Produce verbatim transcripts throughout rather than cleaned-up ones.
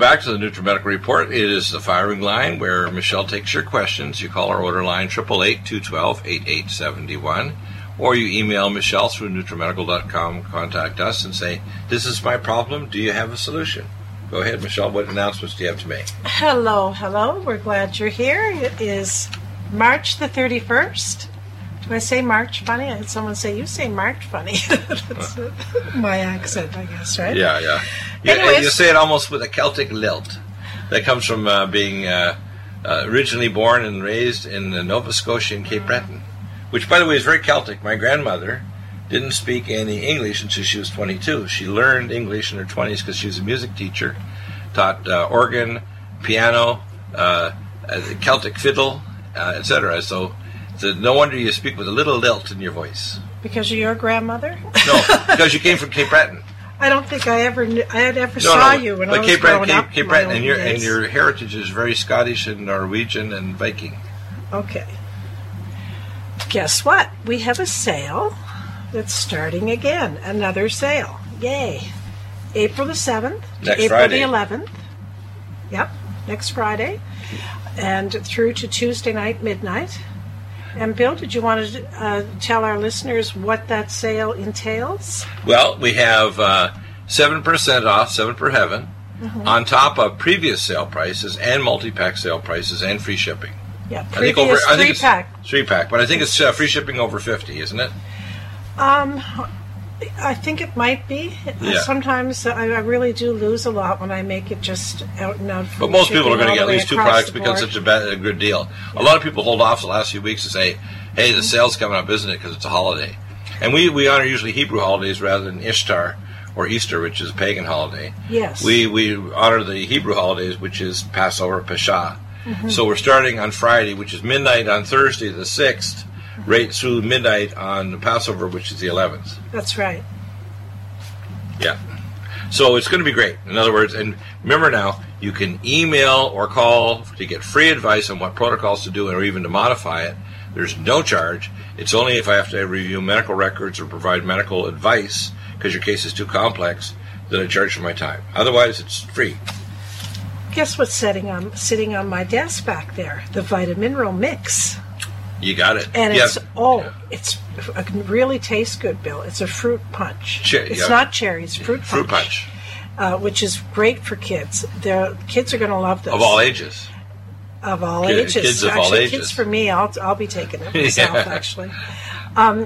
back to the NutriMedical Report. It is the firing line where Michelle takes your questions. You call our order line, eight eight eight, two one two, eight eight seven one, or you email Michelle through NutriMedical dot com, contact us, and say, this is my problem. Do you have a solution? Go ahead, Michelle. What announcements do you have to make? Hello, hello. We're glad you're here. It is March the thirty-first. Do I say March funny? I had someone say, you say March funny. That's my accent, I guess, right? Yeah, yeah. You, Anyways, you say it almost with a Celtic lilt. That comes from uh, being uh, uh, originally born and raised in uh, Nova Scotia and Cape Breton, which, by the way, is very Celtic. My grandmother didn't speak any English until she was twenty-two. She learned English in her twenties because she was a music teacher, taught uh, organ, piano, uh, uh, Celtic fiddle, uh, et cetera. So, so no wonder you speak with a little lilt in your voice. Because of your grandmother? No, because you came from Cape Breton. I don't think I ever knew, I had ever No, saw no, you when but I was Cape growing Breton, up. Cape, Cape in my Breton, and old your and days. your heritage is very Scottish and Norwegian and Viking. Okay. Guess what? We have a sale that's starting again. Another sale. Yay. April the seventh to Next April Friday. the eleventh. Yep, next Friday. And through to Tuesday night, midnight. And Bill, did you want to uh, tell our listeners what that sale entails? Well, we have uh, seven percent off, seven per heaven, Mm-hmm. on top of previous sale prices and multi-pack sale prices and free shipping. Yeah, I think previous over, I think three it's pack. Three pack, but I think it's uh, free shipping over fifty, isn't it? Um, I think it might be. Yeah. Sometimes I, I really do lose a lot when I make it just out and out. But most people are going to get at least two products because because it's a, bad, a good deal. A lot of people hold off the last few weeks to say, hey, the sale's coming up, isn't it, because it's a holiday. And we, we honor usually Hebrew holidays rather than Ishtar or Easter, which is a pagan holiday. Yes. We, we honor the Hebrew holidays, which is Passover, Pesach. Mm-hmm. So we're starting on Friday, which is midnight on Thursday, the sixth, right through midnight on Passover, which is the eleventh. That's right. Yeah. So it's going to be great. In other words, and remember now, you can email or call to get free advice on what protocols to do or even to modify it. There's no charge. It's only if I have to review medical records or provide medical advice because your case is too complex that I charge for my time. Otherwise, it's free. Guess what's sitting on sitting on my desk back there? The Vitamineral Mix. You got it. And yeah. it's oh, it's it really tastes good, Bill. It's a fruit punch. Che- it's yeah. not cherry. It's fruit punch. Fruit punch. Uh, which is great for kids. The kids are going to love this. Of all ages. Of all Kid, ages. Kids of actually, all ages. Kids for me, I'll I'll be taking it myself. Yeah. Actually. Um,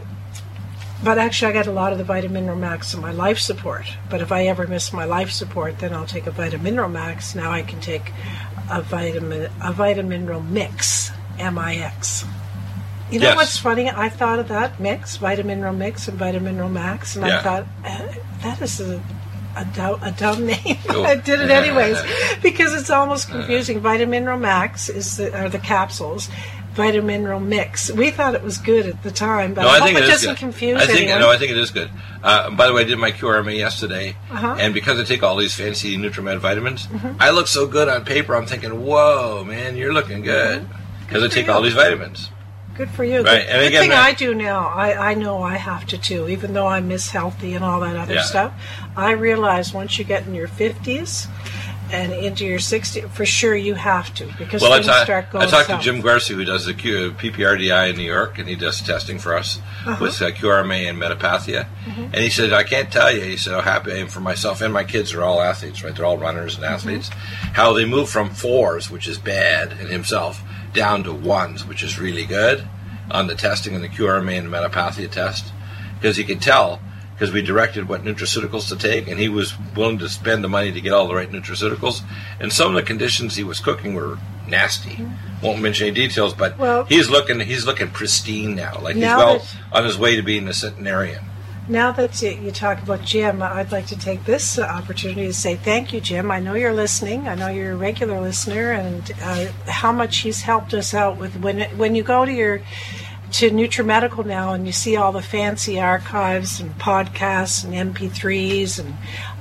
But actually, I got a lot of the Vitamineral Max in my life support. But if I ever miss my life support, then I'll take a Vitamineral Max. Now I can take a vitamin a Vitamineral Mix, M I X. You know Yes. what's funny? I thought of that mix, Vitamineral Mix and Vitamineral Max, and Yeah. I thought eh, that is a a, dumb, a dumb name. But Oh. I did it anyways because it's almost confusing. Vitamineral Max is the, are the capsules. Vitamineral Mix. We thought it was good at the time, but No, I, I hope think it it is doesn't good. confuse I think anyone. no, I think it is good. Uh, by the way, I did my Q R M A yesterday, Uh-huh. and because I take all these fancy NutriMed vitamins, I look so good on paper. I'm thinking, "Whoa, man, you're looking good," because I take all these vitamins. Good for you. Right, The and good again, thing that- I do now, I, I know I have to too, even though I miss healthy and all that other Yeah. stuff. I realize once you get in your fifties and into your sixties, for sure you have to, because Well, I, things ta- start going I talked to south. Jim Garcia, who does the Q- P P R D I in New York, and he does testing for us Uh-huh. with uh, Q R M A and Metapathia. Mm-hmm. And he said, I can't tell you, he said, how happy I am for myself, and my kids are all athletes, right? They're all runners and athletes. Mm-hmm. How they move from fours, which is bad in himself, down to ones, which is really good on the testing and the Q R M A and the Metapathia test. Because he could tell, because we directed what nutraceuticals to take, and he was willing to spend the money to get all the right nutraceuticals. And some of the conditions he was cooking were nasty. Won't mention any details, but Well- he's looking he's looking pristine now. Like he's Now well that- on his way to being a centenarian. Now that you, you talk about Jim, I'd like to take this uh, opportunity to say thank you, Jim. I know you're listening. I know you're a regular listener, and uh, how much he's helped us out with when it, when you go to your to NutriMedical now and you see all the fancy archives and podcasts and M P threes and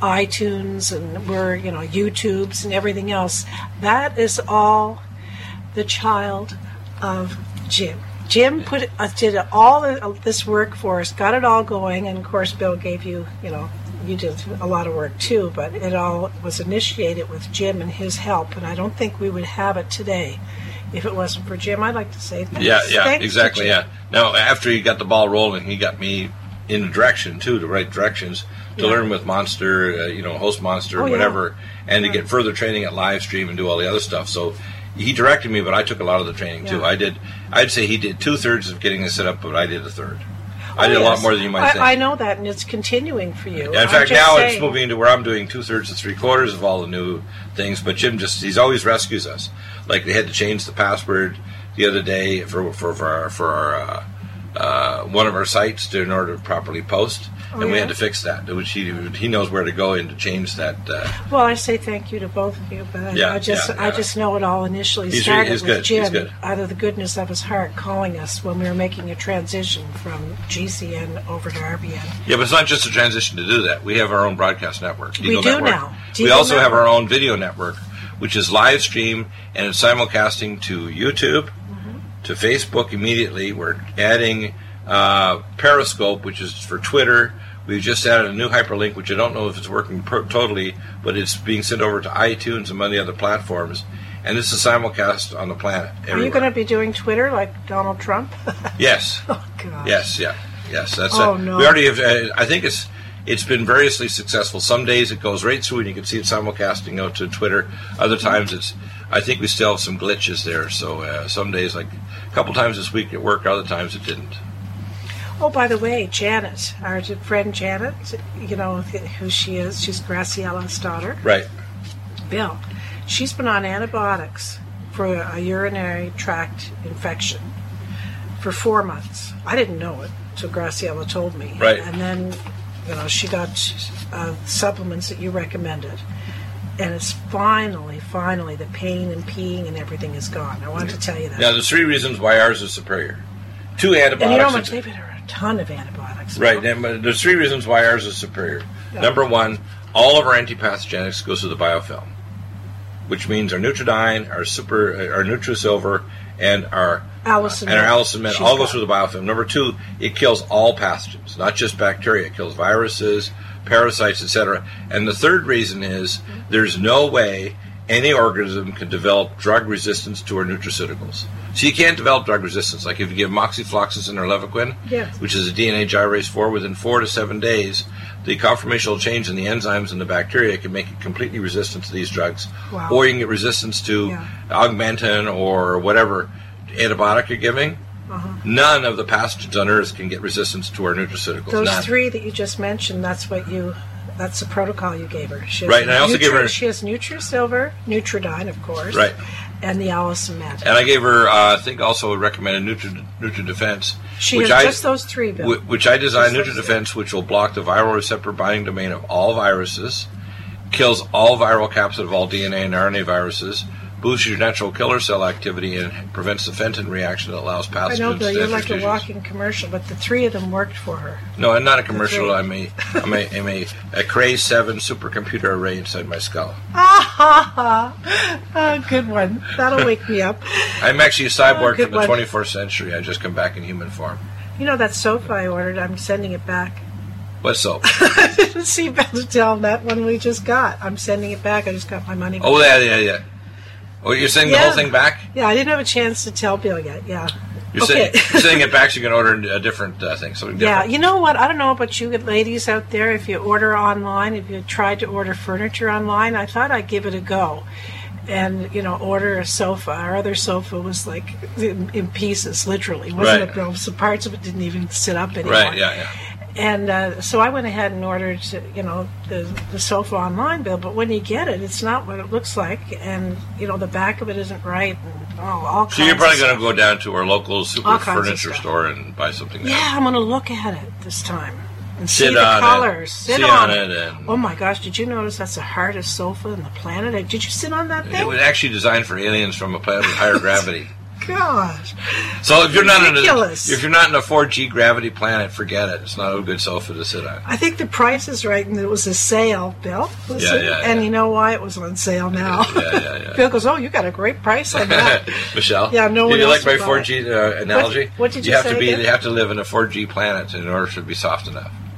iTunes and we're you know YouTubes and everything else. That is all the child of Jim. Jim put uh, did all of this work for us, got it all going, and of course Bill gave you, you know, you did a lot of work too, but it all was initiated with Jim and his help, and I don't think we would have it today if it wasn't for Jim. I'd like to say thanks. Yeah, yeah, thanks exactly, yeah. Now, after he got the ball rolling, he got me in the direction, too, the right directions, to yeah. learn with Monster, uh, you know, Host Monster, oh, whatever, yeah. and right. to get further training at Livestream and do all the other stuff. So he directed me, but I took a lot of the training, too. Yeah. I did, I'd say he did two-thirds of getting this set up, but I did a third. Oh, I did yes. a lot more than you might I, think. I know that, and it's continuing for you. In I'm fact, just now saying. it's moving into where I'm doing two-thirds to three-quarters of all the new things, but Jim just, he's always rescues us. Like, they had to change the password the other day for for, for our, for our uh, uh, one of our sites to, in order to properly post, oh, and we yeah? had to fix that. Which he, he knows where to go in to change that. Uh, Well, I say thank you to both of you, but Yeah, I just yeah, I yeah. just know it all initially He's started re- he's with good, he's Jim good. out of the goodness of his heart calling us when we were making a transition from G C N over to R B N. yeah, but it's not just a transition to do that. We have our own broadcast network. We Deagle do network. now. We Deagle also have network. our own video network, which is live stream and it's simulcasting to YouTube, Mm-hmm. to Facebook immediately. We're adding uh, Periscope, which is for Twitter. We've just added a new hyperlink, which I don't know if it's working per- totally, but it's being sent over to iTunes and many other platforms. And this is simulcast on the planet. Are you everywhere. going to be doing Twitter like Donald Trump? Yes. Oh, gosh. Yes, yeah, yes. That's Oh, it. no. We already have. Uh, I think it's it's been variously successful. Some days it goes right through, and you can see it simulcasting out to Twitter. Other times it's. I think we still have some glitches there. So uh, some days, like a couple times this week, it worked. Other times it didn't. Oh, by the way, Janet, our friend Janet, you know who she is. She's Graciella's daughter. Right. Bill. She's been on antibiotics for a urinary tract infection for four months. I didn't know it until Graciela told me. Right. And then, you know, she got uh, supplements that you recommended. And it's finally, finally, the pain and peeing and everything is gone. I wanted to tell you that. Now, there's three reasons why ours is superior. Two antibiotics. And you know how much they've had a ton of antibiotics. Right. And uh, there's three reasons why ours is superior. Yeah. Number one, all of our antipathogenics goes through the biofilm, which means our Nutridyne, our super, uh, our NutriSilver, and our Allison and our Med. Allison Med She's all got goes through the biofilm. Number two, it kills all pathogens, not just bacteria. It kills viruses, parasites, et cetera. And the third reason is there's no way any organism can develop drug resistance to our nutraceuticals. So you can't develop drug resistance. Like if you give moxifloxacin or levaquin, Yes. which is a D N A gyrase four, within four to seven days, the conformational change in the enzymes in the bacteria can make it completely resistant to these drugs. Wow. Or you can get resistance to Yeah. Augmentin or whatever antibiotic you're giving. Uh-huh. None of the pathogens on Earth can get resistance to our nutraceuticals. Those None. three that you just mentioned, that's what you, that's the protocol you gave her. She has Right, and I also gave her- She has NutriSilver, Nutridyne, of course. Right. And the Allison Med. And I gave her, uh, I think, also recommended Nutri, NutriDefense, She which has I just those three, Bill. wh- which I designed Just those NutriDefense, which will block the viral receptor binding domain of all viruses, kills all viral capsid of all D N A and R N A viruses, boosts your natural killer cell activity, and prevents the Fenton reaction that allows pathogens I know, Bill, to you're enter like a tissues. walking commercial, but the three of them worked for her. No, I'm not a commercial. right. I'm a, I'm a, I'm a, a Cray seven supercomputer array inside my skull. Ah ha ha! Oh, good one. That'll wake me up. I'm actually a cyborg Oh, good from the one. twenty-first century. I just come back in human form. You know that sofa I ordered, I'm sending it back. What soap? I didn't see Bill to tell him that one we just got. I'm sending it back. I just got my money back. Oh, yeah, yeah, yeah. Oh, you're sending the Yeah. whole thing back? Yeah, I didn't have a chance to tell Bill yet. Yeah. You're, Okay. sending, you're sending it back so you can order a different uh, thing, something Yeah, different. you know what? I don't know about you ladies out there. If you order online, if you tried to order furniture online, I thought I'd give it a go. And, you know, order a sofa. Our other sofa was like in, in pieces, literally. Wasn't Right. it, Bill? Some parts of it didn't even sit up anymore. Right, yeah, yeah. And uh, so I went ahead and ordered, you know, the, the sofa online, Bill. But when you get it, it's not what it looks like, and you know the back of it isn't right, and oh, all kinds. So you're probably of going to stuff. go down to our local super All kinds of furniture stuff. store and buy something there. Yeah, I'm going to look at it this time and Sit see the on it. colors. Sit, Sit on, on it. it and- Oh my gosh! Did you notice that's the hardest sofa on the planet? Did you sit on that It thing? was actually designed for aliens from a planet with higher gravity. Gosh. So if you're not in a, Ridiculous. if you're not in a four G gravity planet, forget it. It's not a good sofa to sit on. I think the price is right, and it was a sale, Bill. Was Yeah, it? yeah, And yeah. you know why it was on sale now? Yeah, yeah, yeah. Bill goes, "Oh, you got a great price on that." Michelle, Yeah, no did one you else like my would buy four G uh, analogy? what did you have say to be? again? You have to live in a four G planet in order to be soft enough.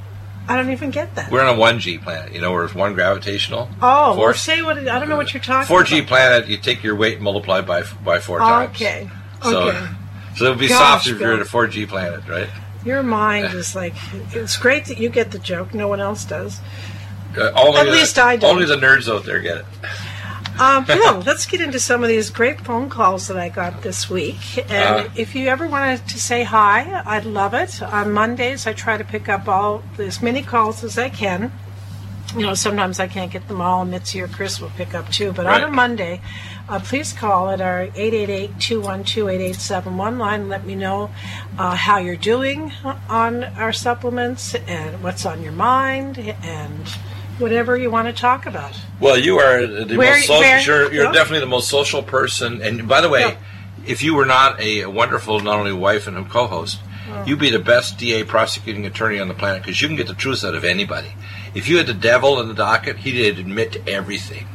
I don't even get that. We're on a one G planet, you know, where it's one gravitational Oh, well, force. say what, I don't know what you're talking four G about. planet, you take your weight and multiply by by four times. Okay, So, okay. so it would be Gosh, soft if Bill. you're at a four G planet, right? Your mind is like, it's great that you get the joke. No one else does. Uh, only At the, least I don't. Only the nerds out there get it. Um, Bill, let's get into some of these great phone calls that I got this week. And Uh. if you ever wanted to say hi, I'd love it. On Mondays, I try to pick up all as many calls as I can. You know, sometimes I can't get them all. Mitzi or Chris will pick up too. But Right. on a Monday, uh, please call at our eight eight eight, two one two, eight eight seven one line and let me know uh, how you're doing on our supplements and what's on your mind and whatever you want to talk about. Well, you are the Where- most social. where- You're, you're yeah. definitely the most social person. And by the way, Yeah. if you were not a wonderful, not only wife and a co-host, you'd be the best D A prosecuting attorney on the planet because you can get the truth out of anybody. If you had the devil in the docket, he'd admit to everything.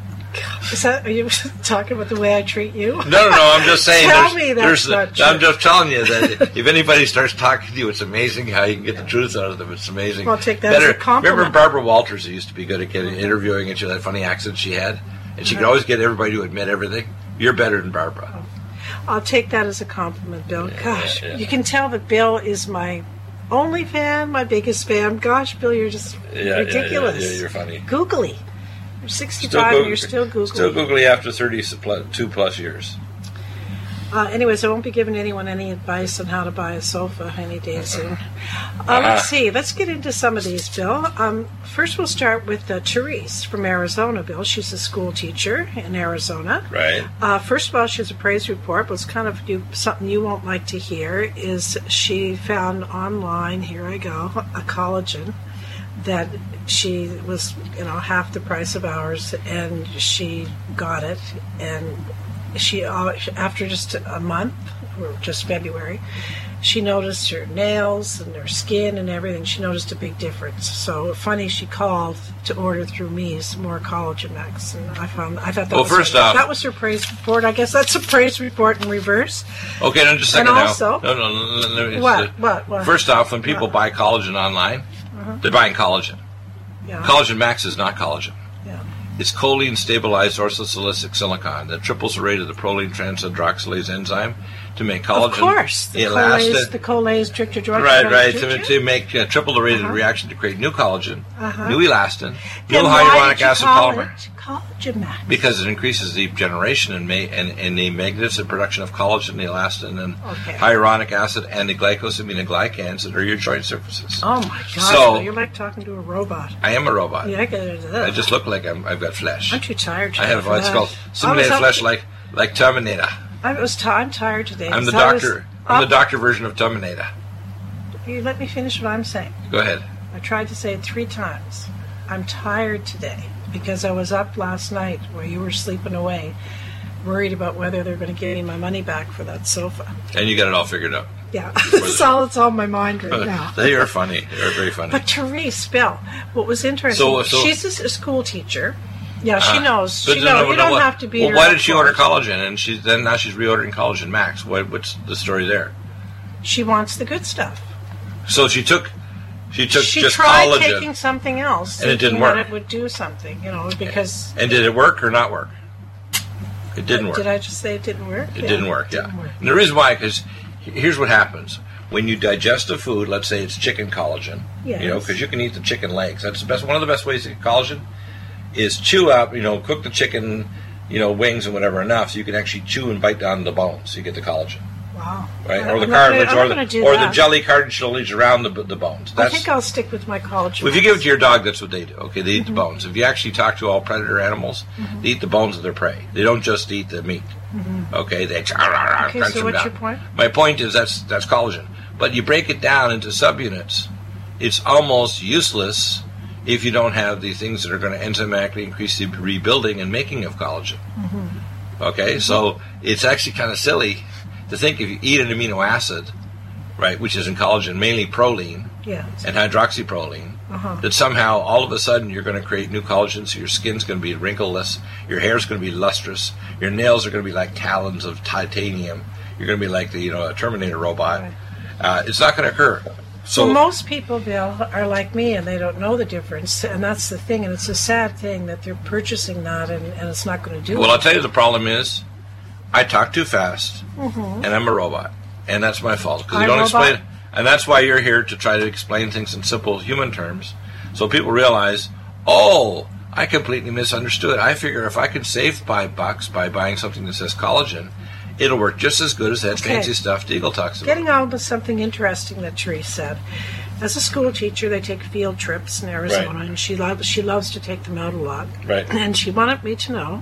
Is that, are you talking about the way I treat you? No, no, no. I'm just saying. Tell there's, me that's there's, not true. I'm just telling you that if anybody starts talking to you, it's amazing how you can get the truth out of them. It's amazing. I'll take that as a compliment. Remember Barbara Walters, who used to be good at getting interviewing, and she had that funny accent she had, and she could always get everybody to admit everything. You're better than Barbara. I'll take that as a compliment, Bill. Gosh, yeah, yeah. you can tell that Bill is my only fan, my biggest fan. Gosh, Bill, you're just Yeah, ridiculous. Yeah, yeah, yeah, you're funny. Googly. You're sixty-five and you're still googly. Still googly after thirty-two plus years. Uh, anyways, I won't be giving anyone any advice on how to buy a sofa any day soon. Uh, let's see. Let's get into some of these, Bill. Um, first, we'll start with uh, Therese from Arizona, Bill. She's a school teacher in Arizona. Right. Uh, first of all, she has a praise report. What's kind of you, something you won't like to hear is she found online, here I go, a collagen that she was, you know, half the price of ours, and she got it, and she, uh, after just a month, or just February, she noticed her nails and her skin and everything. She noticed a big difference. So funny, she called to order through me some more Collagen Max, and I found I thought that Well, was first her, off- that was her praise report. I guess that's a praise report in reverse. Okay, no, just a second And now. also- no, no, no, no, it's, What? uh, What? What? First off, when people What? buy collagen online, they're buying collagen. Yeah. Collagen Max is not collagen. yeah. It's choline stabilized orthosilicic silicon that triples the rate of the proline transhydroxylase enzyme to make collagen. Of course, the elastin. Colaze, the Colaze, Drictor, Drictor, Right, right. Drictor. To, to make uh, triple the rate of Uh-huh. the reaction to create new collagen, Uh-huh. new elastin, Then new why hyaluronic did you acid call polymer. it Collagen Max? Because it increases the generation and, ma- and, and the magnificent production of collagen, the elastin, and Okay. hyaluronic acid, and the glycosaminoglycans that are your joint surfaces. Oh my gosh, So- Bill, you're like talking to a robot. I am a robot. Yeah, I get it. I just look like I'm, I've got flesh. I'm too tired. I have for what's that. called I was simulated up flesh, to- like like Terminator. I was t- I'm tired today. I'm the So I was doctor. I'm the up- doctor version of Terminator. You let me finish what I'm saying. Go ahead. I tried to say it three times. I'm tired today because I was up last night while you were sleeping away, worried about whether they're going to give me my money back for that sofa. And you got it all figured out. Yeah, that's all that's on my mind right now. They are funny. They're very funny. But Therese, Bill, what was interesting, So- so- she's a, a school teacher. Yeah, she Uh, knows. but She no, knows. no, You no, don't what- have to be. Well, why did she order collagen? And she's then now she's reordering Collagen Max. What, what's the story there? She wants the good stuff. So she took, she took She just tried collagen, taking something else, And it didn't thinking that work. it would do something, you know, because and did it work or not work? It didn't work. did I just say it didn't work? It Yeah, didn't work. Yeah. didn't work. And the reason why, because here's what happens when you digest a food. Let's say it's chicken collagen. Yes. You know, because you can eat the chicken legs. That's the best. One of the best ways to get collagen is chew up. You know, cook the chicken, you know, wings and whatever enough, so you can actually chew and bite down the bones. So you get the collagen. Wow. Right, I- or the I'm not gonna- cartilage, I'm or not the gonna do or the that. jelly cartilage around the the bones. I That's think I'll stick with my collagen. well, if you give it to your dog, that's what they do. Okay, they eat Mm-hmm. the bones. If you actually talk to all predator animals, they eat the bones of their prey. They don't just eat the meat. Okay, they Mm-hmm. Okay, crunch so them what's down. your point? My point is that's that's collagen. But you break it down into subunits. It's almost useless if you don't have the things that are going to enzymatically increase the rebuilding and making of collagen. Mm-hmm. Okay, so it's actually kind of silly to think if you eat an amino acid, right, which is in collagen, mainly proline Yes. and hydroxyproline, Uh-huh. that somehow all of a sudden you're going to create new collagen, so your skin's going to be wrinkleless, your hair's going to be lustrous, your nails are going to be like talons of titanium, you're going to be like the you know a Terminator robot. Right. Uh, it's not going to occur. So well, most people, Bill, are like me, and they don't know the difference, and that's the thing. And it's a sad thing that they're purchasing that, and, and it's not going to do. Well, it. I'll tell you the problem is, I talk too fast, mm-hmm. and I'm a robot, and that's my fault because you I'm don't robot. explain. And that's why you're here to try to explain things in simple human terms, so people realize, oh, I completely misunderstood. I figure if I can save five bucks by buying something that says collagen, it'll work just as good as that Okay. fancy stuff Deagle talks about. Getting on with something interesting that Therese said. As a school teacher, they take field trips in Arizona, Right. and she loves she loves to take them out a lot. Right. And she wanted me to know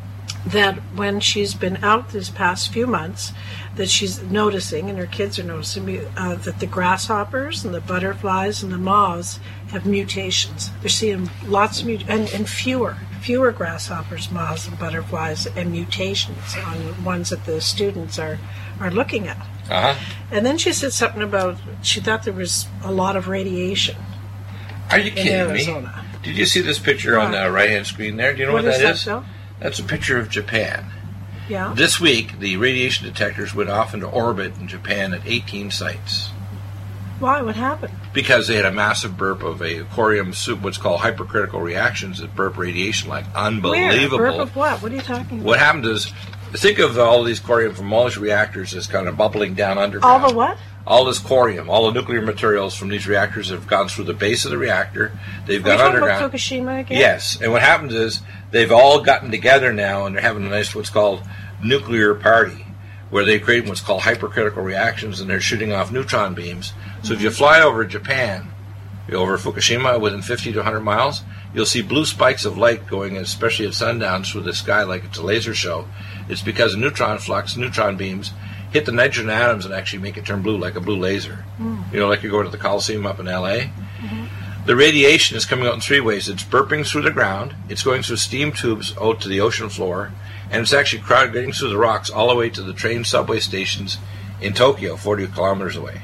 that when she's been out this past few months, that she's noticing, and her kids are noticing, uh, that the grasshoppers and the butterflies and the moths have mutations. They're seeing lots of mut- and, and fewer, fewer grasshoppers, moths, and butterflies, and mutations on ones that the students are, are looking at. Uh-huh. And then she said something about, she thought there was a lot of radiation Are you in kidding Arizona. me? Did you see this picture on the right-hand screen there? Do you know what, What is that that, is? Bill? That's a picture of Japan. Yeah. This week, the radiation detectors went off into orbit in Japan at eighteen sites Why? What happened? because they had a massive burp of a corium soup, what's called hypercritical reactions that burp radiation like unbelievable. Where? Burp of what? What are you talking about? What happened is, think of all these corium from all these reactors as kind of bubbling down underground. All the what? All this corium, all the nuclear materials from these reactors have gone through the base of the reactor. They've Are you gone talking underground. about Fukushima again? Yes, and what happens is they've all gotten together now, and they're having a nice what's called nuclear party, where they create what's called hypercritical reactions, and they're shooting off neutron beams. So if you fly over Japan, over Fukushima, within fifty to one hundred miles, you'll see blue spikes of light going, especially at sundown, through the sky like it's a laser show. It's because neutron flux, neutron beams, hit the nitrogen atoms and actually make it turn blue like a blue laser. Mm. You know, like you go to the Coliseum up in L A. Mm-hmm. The radiation is coming out in three ways. It's burping through the ground, it's going through steam tubes out to the ocean floor, and it's actually crowd getting through the rocks all the way to the train subway stations in Tokyo, forty kilometers away.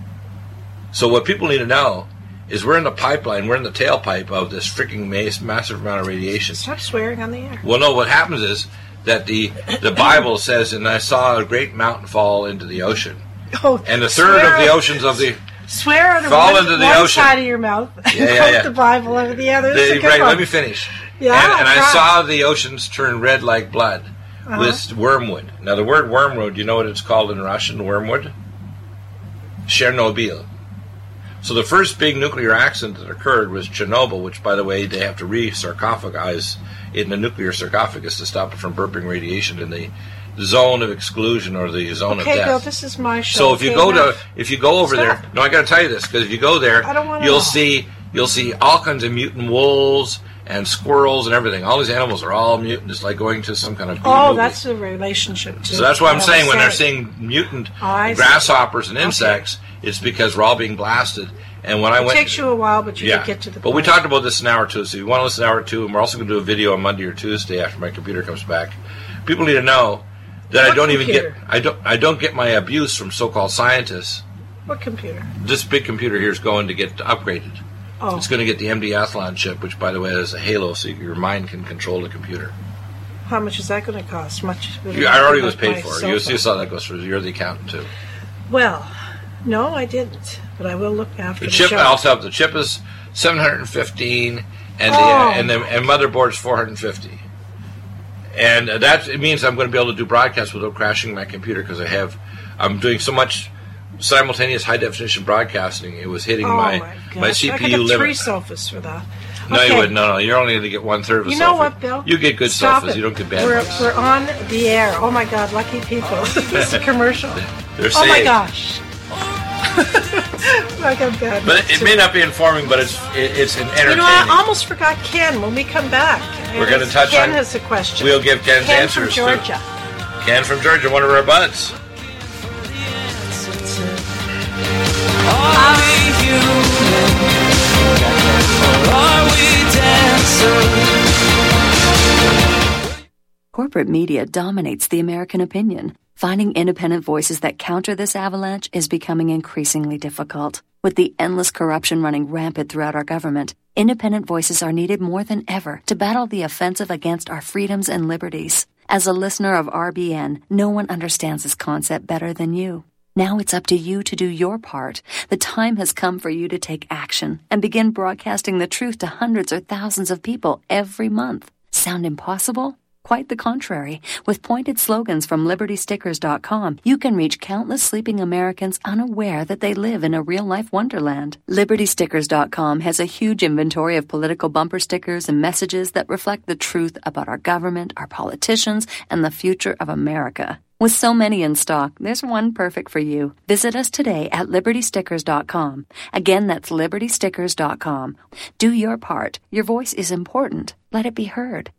So what people need to know is we're in the pipeline, we're in the tailpipe of this freaking mass, massive amount of radiation. Stop swearing on the air. Well, no, what happens is that the the Bible says, and I saw a great mountain fall into the ocean. Oh, And the third swear, of the oceans of the... Swear out of fall one, into the one ocean. side of your mouth. Yeah, yeah, quote yeah. the Bible out of the other. This is the a good right, one. let me finish. Yeah, and and I try. saw the oceans turn red like blood Uh-huh. with wormwood. Now, the word wormwood, do you know what it's called in Russian, wormwood? Chernobyl. So the first big nuclear accident that occurred was Chernobyl, which, by the way, they have to re-sarcophagize it in a nuclear sarcophagus to stop it from burping radiation in the zone of exclusion or the zone Okay, of death. Bill, this is my show. So if you okay, go now? to if you go over Stop. there, no, I got to tell you this because if you go there, I don't wanna you'll know. see you'll see all kinds of mutant wolves and squirrels and everything. All these animals are all mutant. It's like going to some kind of B Oh, movie. that's the relationship. To So that's what I'm I saying. was When they're seeing mutant Oh, I see. grasshoppers and insects, it's because we're all being blasted. And when I It went, takes you a while, but you yeah, can get to the but point. we talked about this in hour two. So if you want to listen to hour two, and we're also going to do a video on Monday or Tuesday after my computer comes back. People need to know that I What don't computer? even get I don't I don't get my abuse from so-called scientists. What computer? This big computer here is going to get upgraded. Oh, It's going to get the M D Athlon chip, which, by the way, is a halo, so your mind can control the computer. how much is that going to cost? Much. You, I already was like paid my for it. You, you sofa. saw that goes through. You're the accountant too. Well, no, I didn't, but I will look after The the, chip, show. I'll tell you, the chip is seven hundred fifteen, and the Oh. and the and motherboard's four hundred fifty. And uh, that it means I'm going to be able to do broadcasts without crashing my computer because I have I'm doing so much simultaneous high definition broadcasting. It was hitting Oh my my, my gosh. C I P could U get limit. three sofas for that. No, Okay. you wouldn't. No, no, you're only going to get one third of a You know sofa. what, Bill? You get good Stop sofas. it. You don't get bad we're, ones. We're on the air. Oh my God, lucky people. This is a commercial. They're Oh my saved. gosh. like I'm bad. But it, it may not be informing, but it's it, it's an entertaining. You know, I almost forgot Ken when we come back. We're gonna touch Ken on- has a question. We'll give Ken's Ken answers from Georgia. too. Ken from Georgia, one of our buds. Are we human? Or are we dancing? Corporate media dominates the American opinion. Finding independent voices that counter this avalanche is becoming increasingly difficult. With the endless corruption running rampant throughout our government, independent voices are needed more than ever to battle the offensive against our freedoms and liberties. As a listener of R B N, no one understands this concept better than you. Now it's up to you to do your part. The time has come for you to take action and begin broadcasting the truth to hundreds or thousands of people every month. Sound impossible? Quite the contrary. With pointed slogans from Liberty Stickers dot com, you can reach countless sleeping Americans unaware that they live in a real-life wonderland. Liberty Stickers dot com has a huge inventory of political bumper stickers and messages that reflect the truth about our government, our politicians, and the future of America. With so many in stock, there's one perfect for you. Visit us today at Liberty Stickers dot com. Again, that's Liberty Stickers dot com. Do your part. Your voice is important. Let it be heard.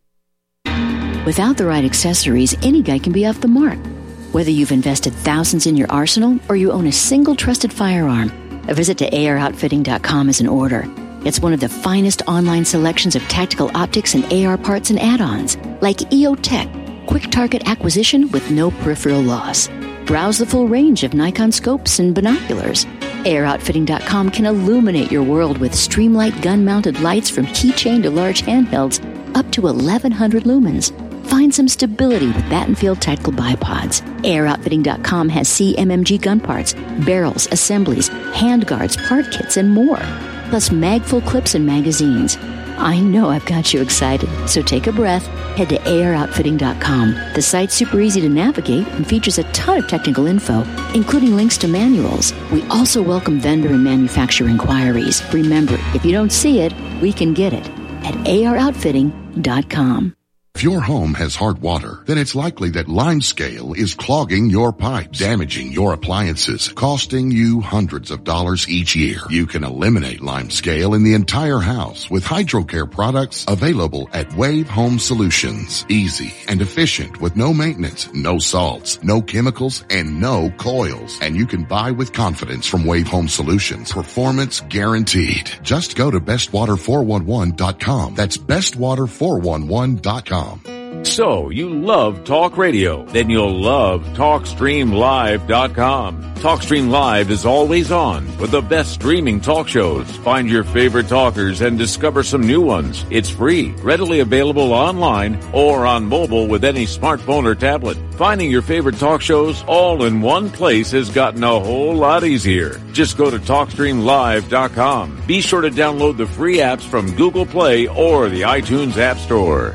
Without the right accessories, any guy can be off the mark. Whether you've invested thousands in your arsenal or you own a single trusted firearm, a visit to A R outfitting dot com is in order. It's one of the finest online selections of tactical optics and A R parts and add-ons, like E O Tech, quick target acquisition with no peripheral loss. Browse the full range of Nikon scopes and binoculars. A R outfitting dot com can illuminate your world with Streamlight gun-mounted lights from keychain to large handhelds up to eleven hundred lumens. Find some stability with Battenfield Tactical Bipods. A R outfitting dot com has C M M G gun parts, barrels, assemblies, handguards, part kits, and more. Plus mag-full clips and magazines. I know I've got you excited, so take a breath. Head to A R outfitting dot com. The site's super easy to navigate and features a ton of technical info, including links to manuals. We also welcome vendor and manufacturer inquiries. Remember, if you don't see it, we can get it at A R outfitting dot com. If your home has hard water, then it's likely that Limescale is clogging your pipes, damaging your appliances, costing you hundreds of dollars each year. You can eliminate Limescale in the entire house with HydroCare products available at Wave Home Solutions. Easy and efficient with no maintenance, no salts, no chemicals, and no coils. And you can buy with confidence from Wave Home Solutions. Performance guaranteed. Just go to best water four one one dot com. That's best water four one one dot com. So, you love talk radio? Then you'll love talk stream live dot com. TalkStream Live is always on with the best streaming talk shows. Find your favorite talkers and discover some new ones. It's free, readily available online or on mobile with any smartphone or tablet. Finding your favorite talk shows all in one place has gotten a whole lot easier. Just go to talk stream live dot com. Be sure to download the free apps from Google Play or the iTunes App Store.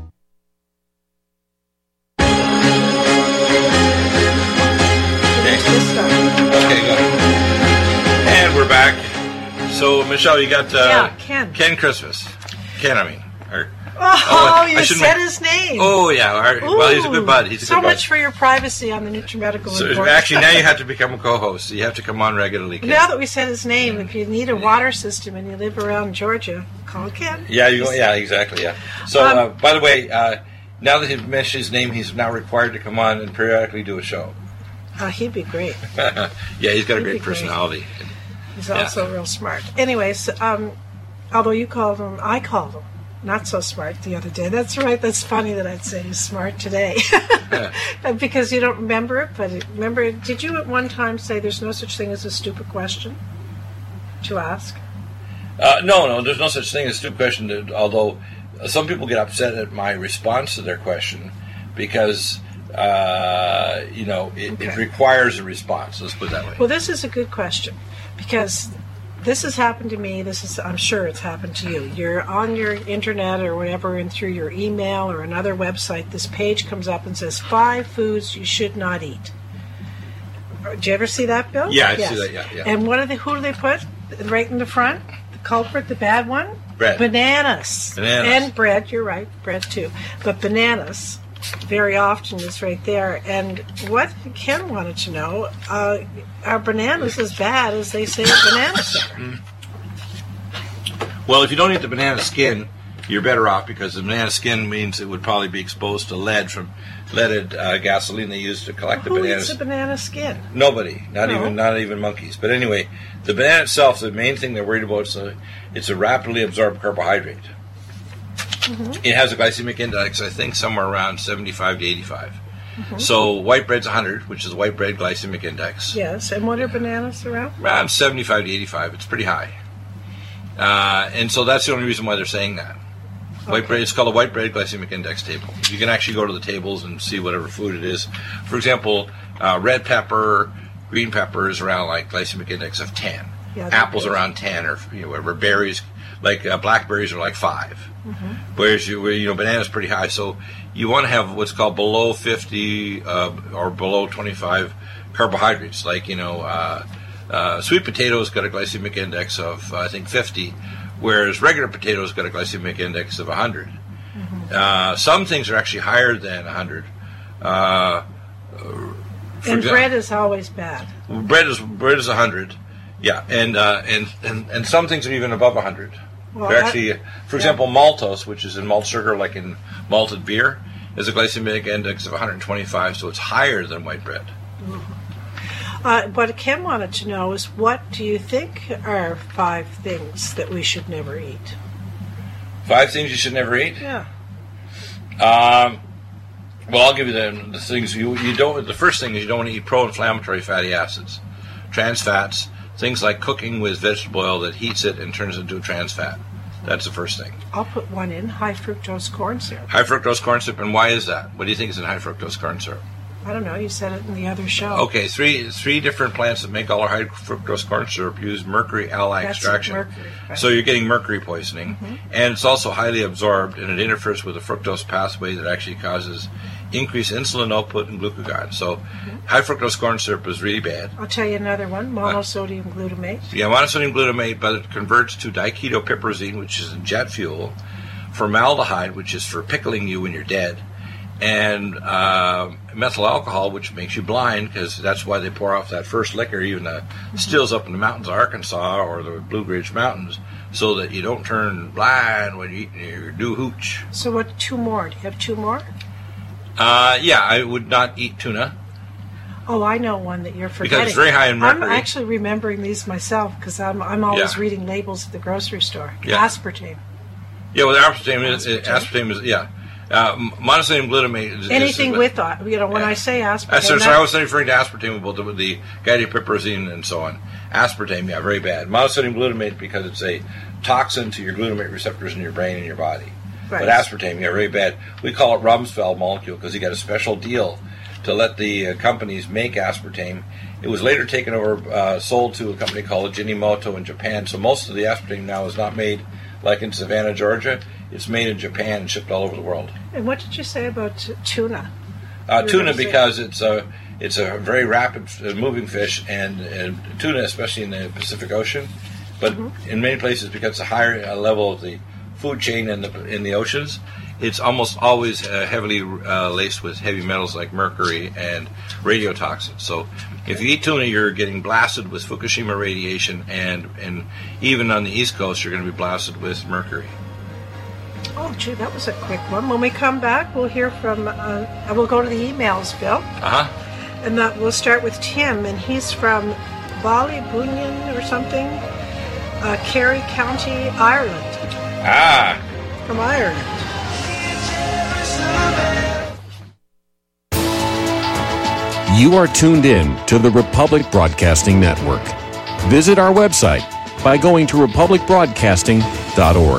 Okay, go. And we're back. So, Michelle, you got uh, yeah, Ken. Ken Christmas. Ken, I mean. Or, oh, oh, you said make, his name. Oh, yeah. Our, well, he's a good bud. He's a so good bud. much for your privacy on the NutriMedical so, Report. Actually, now you have to become a co-host. You have to come on regularly, Ken. Now that we said his name, if you need a water system and you live around Georgia, call Ken. Yeah, you, yeah, exactly, yeah. So, um, uh, by the way, uh, now that he's mentioned his name, he's now required to come on and periodically do a show. Oh, he'd be great. Yeah, he's got a he'd great personality. Great. He's also yeah. real smart. Anyways, um, although you called him, I called him not so smart the other day. That's right. That's funny that I'd say he's smart today. Because you don't remember it, but remember, did you at one time say there's no such thing as a stupid question to ask? Uh, no, no, there's no such thing as a stupid question, to, although some people get upset at my response to their question because... Uh, you know, it, okay. it requires a response. Let's put it that way. Well, this is a good question because this has happened to me. This is, I'm sure it's happened to you. You're on your internet or whatever, and through your email or another website, this page comes up and says five foods you should not eat. Did you ever see that, Bill? Yeah, I yes. see that. Yeah, yeah. And what are they? Who do they put right in the front? The culprit, the bad one. Bread. Bananas. Bananas. And bread. You're right, bread too. But bananas. Very often is right there. And what Ken wanted to know, uh, are bananas as bad as they say bananas are? Mm. Well, if you don't eat the banana skin, you're better off because the banana skin means it would probably be exposed to lead from leaded uh, gasoline they use to collect well, the who bananas. Who eats a banana skin? Nobody, not no. even not even monkeys. But anyway, the banana itself, the main thing they're worried about is a, it's a rapidly absorbed carbohydrate. Mm-hmm. It has a glycemic index, I think, somewhere around seventy-five to eighty-five. Mm-hmm. So white bread's one hundred, which is white bread glycemic index. Yes, and what are bananas around? Around seventy-five to eighty-five. It's pretty high. Uh, and so that's the only reason why they're saying that. White okay. bread, it's called a white bread glycemic index table. You can actually go to the tables and see whatever food it is. For example, uh, red pepper, Green pepper is around like glycemic index of ten. Yeah, Apples good. around ten, or you know, whatever. Berries, like uh, blackberries, are like five. Mm-hmm. Whereas you, you know, bananas pretty high. So you want to have what's called below fifty uh, or below twenty-five carbohydrates. Like you know, uh, uh, sweet potatoes got a glycemic index of uh, I think fifty, whereas regular potatoes got a glycemic index of one hundred. Mm-hmm. Uh, some things are actually higher than one hundred. Uh, and bread is always bad. Bread is bread is one hundred. Yeah, and, uh, and and and some things are even above one hundred. Well, They're actually, that, for yeah. example, maltose, which is in malt sugar, like in malted beer, is a glycemic index of one hundred twenty-five, so it's higher than white bread. Mm-hmm. Uh, what Ken wanted to know is, what do you think are five things that we should never eat? Five things you should never eat? Yeah. Um. Well, I'll give you the, the things you you don't. The first thing is you don't want to eat pro-inflammatory fatty acids, trans fats. Things like cooking with vegetable oil that heats it and turns it into a trans fat. That's the first thing. I'll put one in, high fructose corn syrup. High fructose corn syrup, and why is that? What do you think is in high fructose corn syrup? I don't know, you said it in the other show. Okay, three three different plants that make all our high fructose corn syrup use mercury ally That's extraction. mercury, right. So you're getting mercury poisoning, mm-hmm. and it's also highly absorbed, and it interferes with the fructose pathway that actually causes increased insulin output and glucagon. So mm-hmm. high fructose corn syrup is really bad. I'll tell you another one, monosodium glutamate. Yeah, monosodium glutamate, but it converts to diketopiperazine, which is in jet fuel, formaldehyde, which is for pickling you when you're dead, and uh, methyl alcohol, which makes you blind, because that's why they pour off that first liquor, even the mm-hmm. stills up in the mountains of Arkansas or the Blue Ridge Mountains, so that you don't turn blind when you eat your do hooch. So what, two more? Do you have two more? Uh, yeah, I would not eat tuna. Oh, I know one that you're forgetting. Because it's very high in mercury. I'm actually remembering these myself because I'm I'm always Yeah. reading labels at the grocery store. Yeah. Aspartame. Yeah, well, aspartame is, Aspartame. aspartame is, yeah. Uh, monosodium glutamate is... Anything is, with that. You know, when yeah. I say aspartame... Uh, so, so that- I was referring to aspartame with the, the glycopiperazine and so on. Aspartame, yeah, very bad. Monosodium glutamate because it's a toxin to your glutamate receptors in your brain and your body. Right. But aspartame, yeah, very bad. We call it Rumsfeld molecule because he got a special deal to let the uh, companies make aspartame. It was later taken over, uh, sold to a company called Ajinomoto in Japan. So most of the aspartame now is not made like in Savannah, Georgia. It's made in Japan and shipped all over the world. And what did you say about t- tuna? Uh, You were tuna gonna say- because it's a it's a very rapid uh, moving fish, and, and tuna especially in the Pacific Ocean, but Mm-hmm. in many places because it's a higher uh, level of the food chain in the in the oceans, it's almost always uh, heavily uh, laced with heavy metals like mercury and radiotoxins. So if you eat tuna, you're getting blasted with Fukushima radiation, and and even on the East Coast, you're going to be blasted with mercury. Oh, gee, that was a quick one. When we come back, we'll hear from... Uh, we'll go to the emails, Phil. Uh-huh. And that we'll start with Tim, and he's from Ballybunion or something, uh, Kerry County, Ireland. Ah. From Ireland. You are tuned in to the Republic Broadcasting Network. Visit our website by going to republic broadcasting dot org.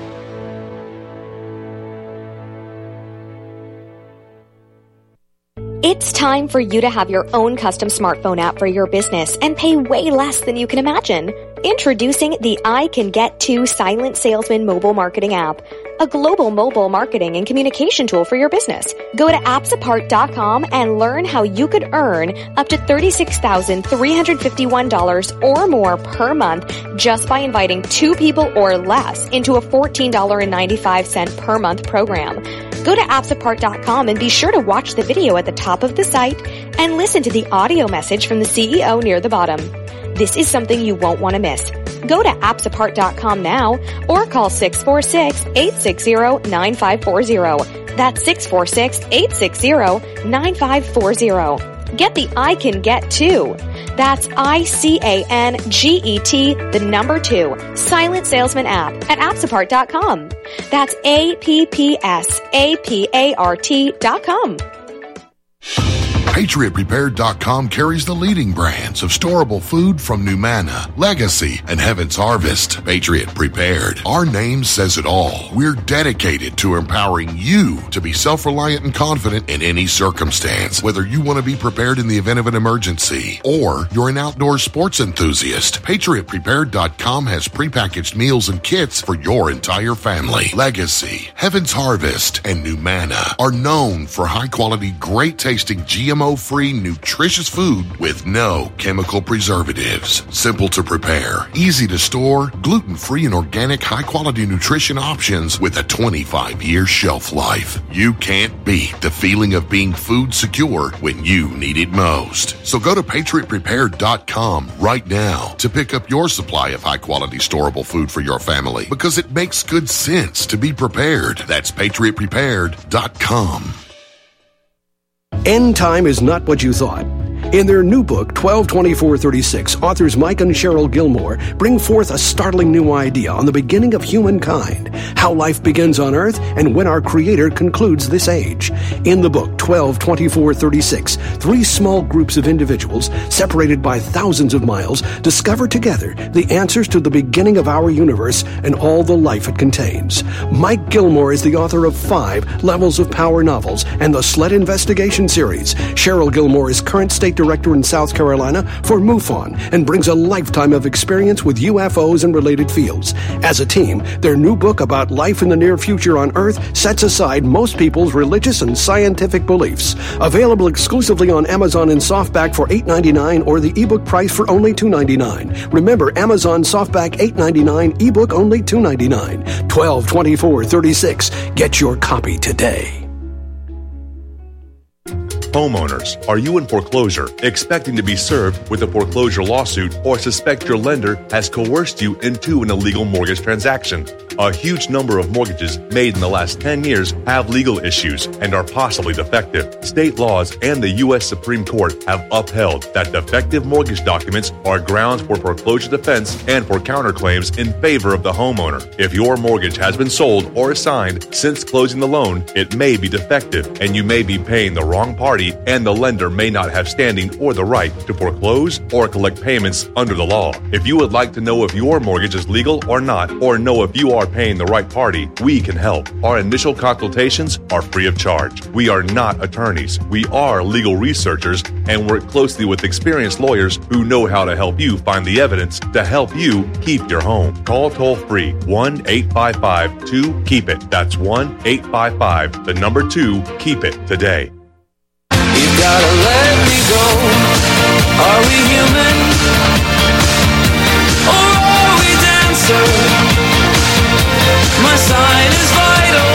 It's time for you to have your own custom smartphone app for your business and pay way less than you can imagine. Introducing the I Can Get To Silent Salesman mobile marketing app, a global mobile marketing and communication tool for your business. Go to apps apart dot com and learn how you could earn up to thirty-six thousand three hundred fifty-one dollars or more per month just by inviting two people or less into a fourteen dollars and ninety-five cents per month program. Go to apps apart dot com and be sure to watch the video at the top of the site and listen to the audio message from the C E O near the bottom. This is something you won't want to miss. Go to apps apart dot com now or call six four six, eight six zero, nine five four zero. That's six four six, eight six zero, nine five four zero. Get the I Can Get To. That's I C A N G E T, the number two, Silent Salesman app at apps apart dot com. That's A P P S A P A R T dot com. Patriot Prepared dot com carries the leading brands of storable food from Numana, Legacy, and Heaven's Harvest. Patriot Prepared. Our name says it all. We're dedicated to empowering you to be self-reliant and confident in any circumstance. Whether you want to be prepared in the event of an emergency or you're an outdoor sports enthusiast, Patriot Prepared dot com has prepackaged meals and kits for your entire family. Legacy, Heaven's Harvest, and Numana are known for high-quality, great-tasting, G M O-free, nutritious food with no chemical preservatives. Simple to prepare, easy to store, gluten-free and organic, high-quality nutrition options with a twenty-five year shelf life. You can't beat the feeling of being food secure when you need it most. So go to Patriot Prepared dot com right now to pick up your supply of high-quality storable food for your family, because it makes good sense to be prepared. That's Patriot Prepared dot com. End time is not what you thought. In their new book, twelve twenty-four thirty-six, authors Mike and Cheryl Gilmore bring forth a startling new idea on the beginning of humankind, how life begins on Earth, and when our Creator concludes this age. In the book, twelve twenty-four thirty-six, three small groups of individuals, separated by thousands of miles, discover together the answers to the beginning of our universe and all the life it contains. Mike Gilmore is the author of five Levels of Power novels and the Sled Investigation series. Cheryl Gilmore is current state director in South Carolina for MUFON and brings a lifetime of experience with U F Os and related fields. As a team, their new book about life in the near future on Earth sets aside most people's religious and scientific beliefs. Available exclusively on Amazon in softback for eight dollars and ninety-nine cents or the ebook price for only two dollars and ninety-nine cents. Remember, Amazon softback eight dollars and ninety-nine cents, ebook only two dollars and ninety-nine cents. twelve twenty-four thirty-six. Get your copy today. Homeowners, are you in foreclosure, expecting to be served with a foreclosure lawsuit, or suspect your lender has coerced you into an illegal mortgage transaction? A huge number of mortgages made in the last ten years have legal issues and are possibly defective. State laws and the U S Supreme Court have upheld that defective mortgage documents are grounds for foreclosure defense and for counterclaims in favor of the homeowner. If your mortgage has been sold or assigned since closing the loan, it may be defective and you may be paying the wrong party, and the lender may not have standing or the right to foreclose or collect payments under the law. If you would like to know if your mortgage is legal or not, or know if you are paying the right party, we can help. Our initial consultations are free of charge. We are not attorneys. We are legal researchers and work closely with experienced lawyers who know how to help you find the evidence to help you keep your home. Call toll free one eight five five two keep it. That's one eight five five, the number two, keep it today. You gotta let me go. Are we human? Or are we dancer? My side is vital.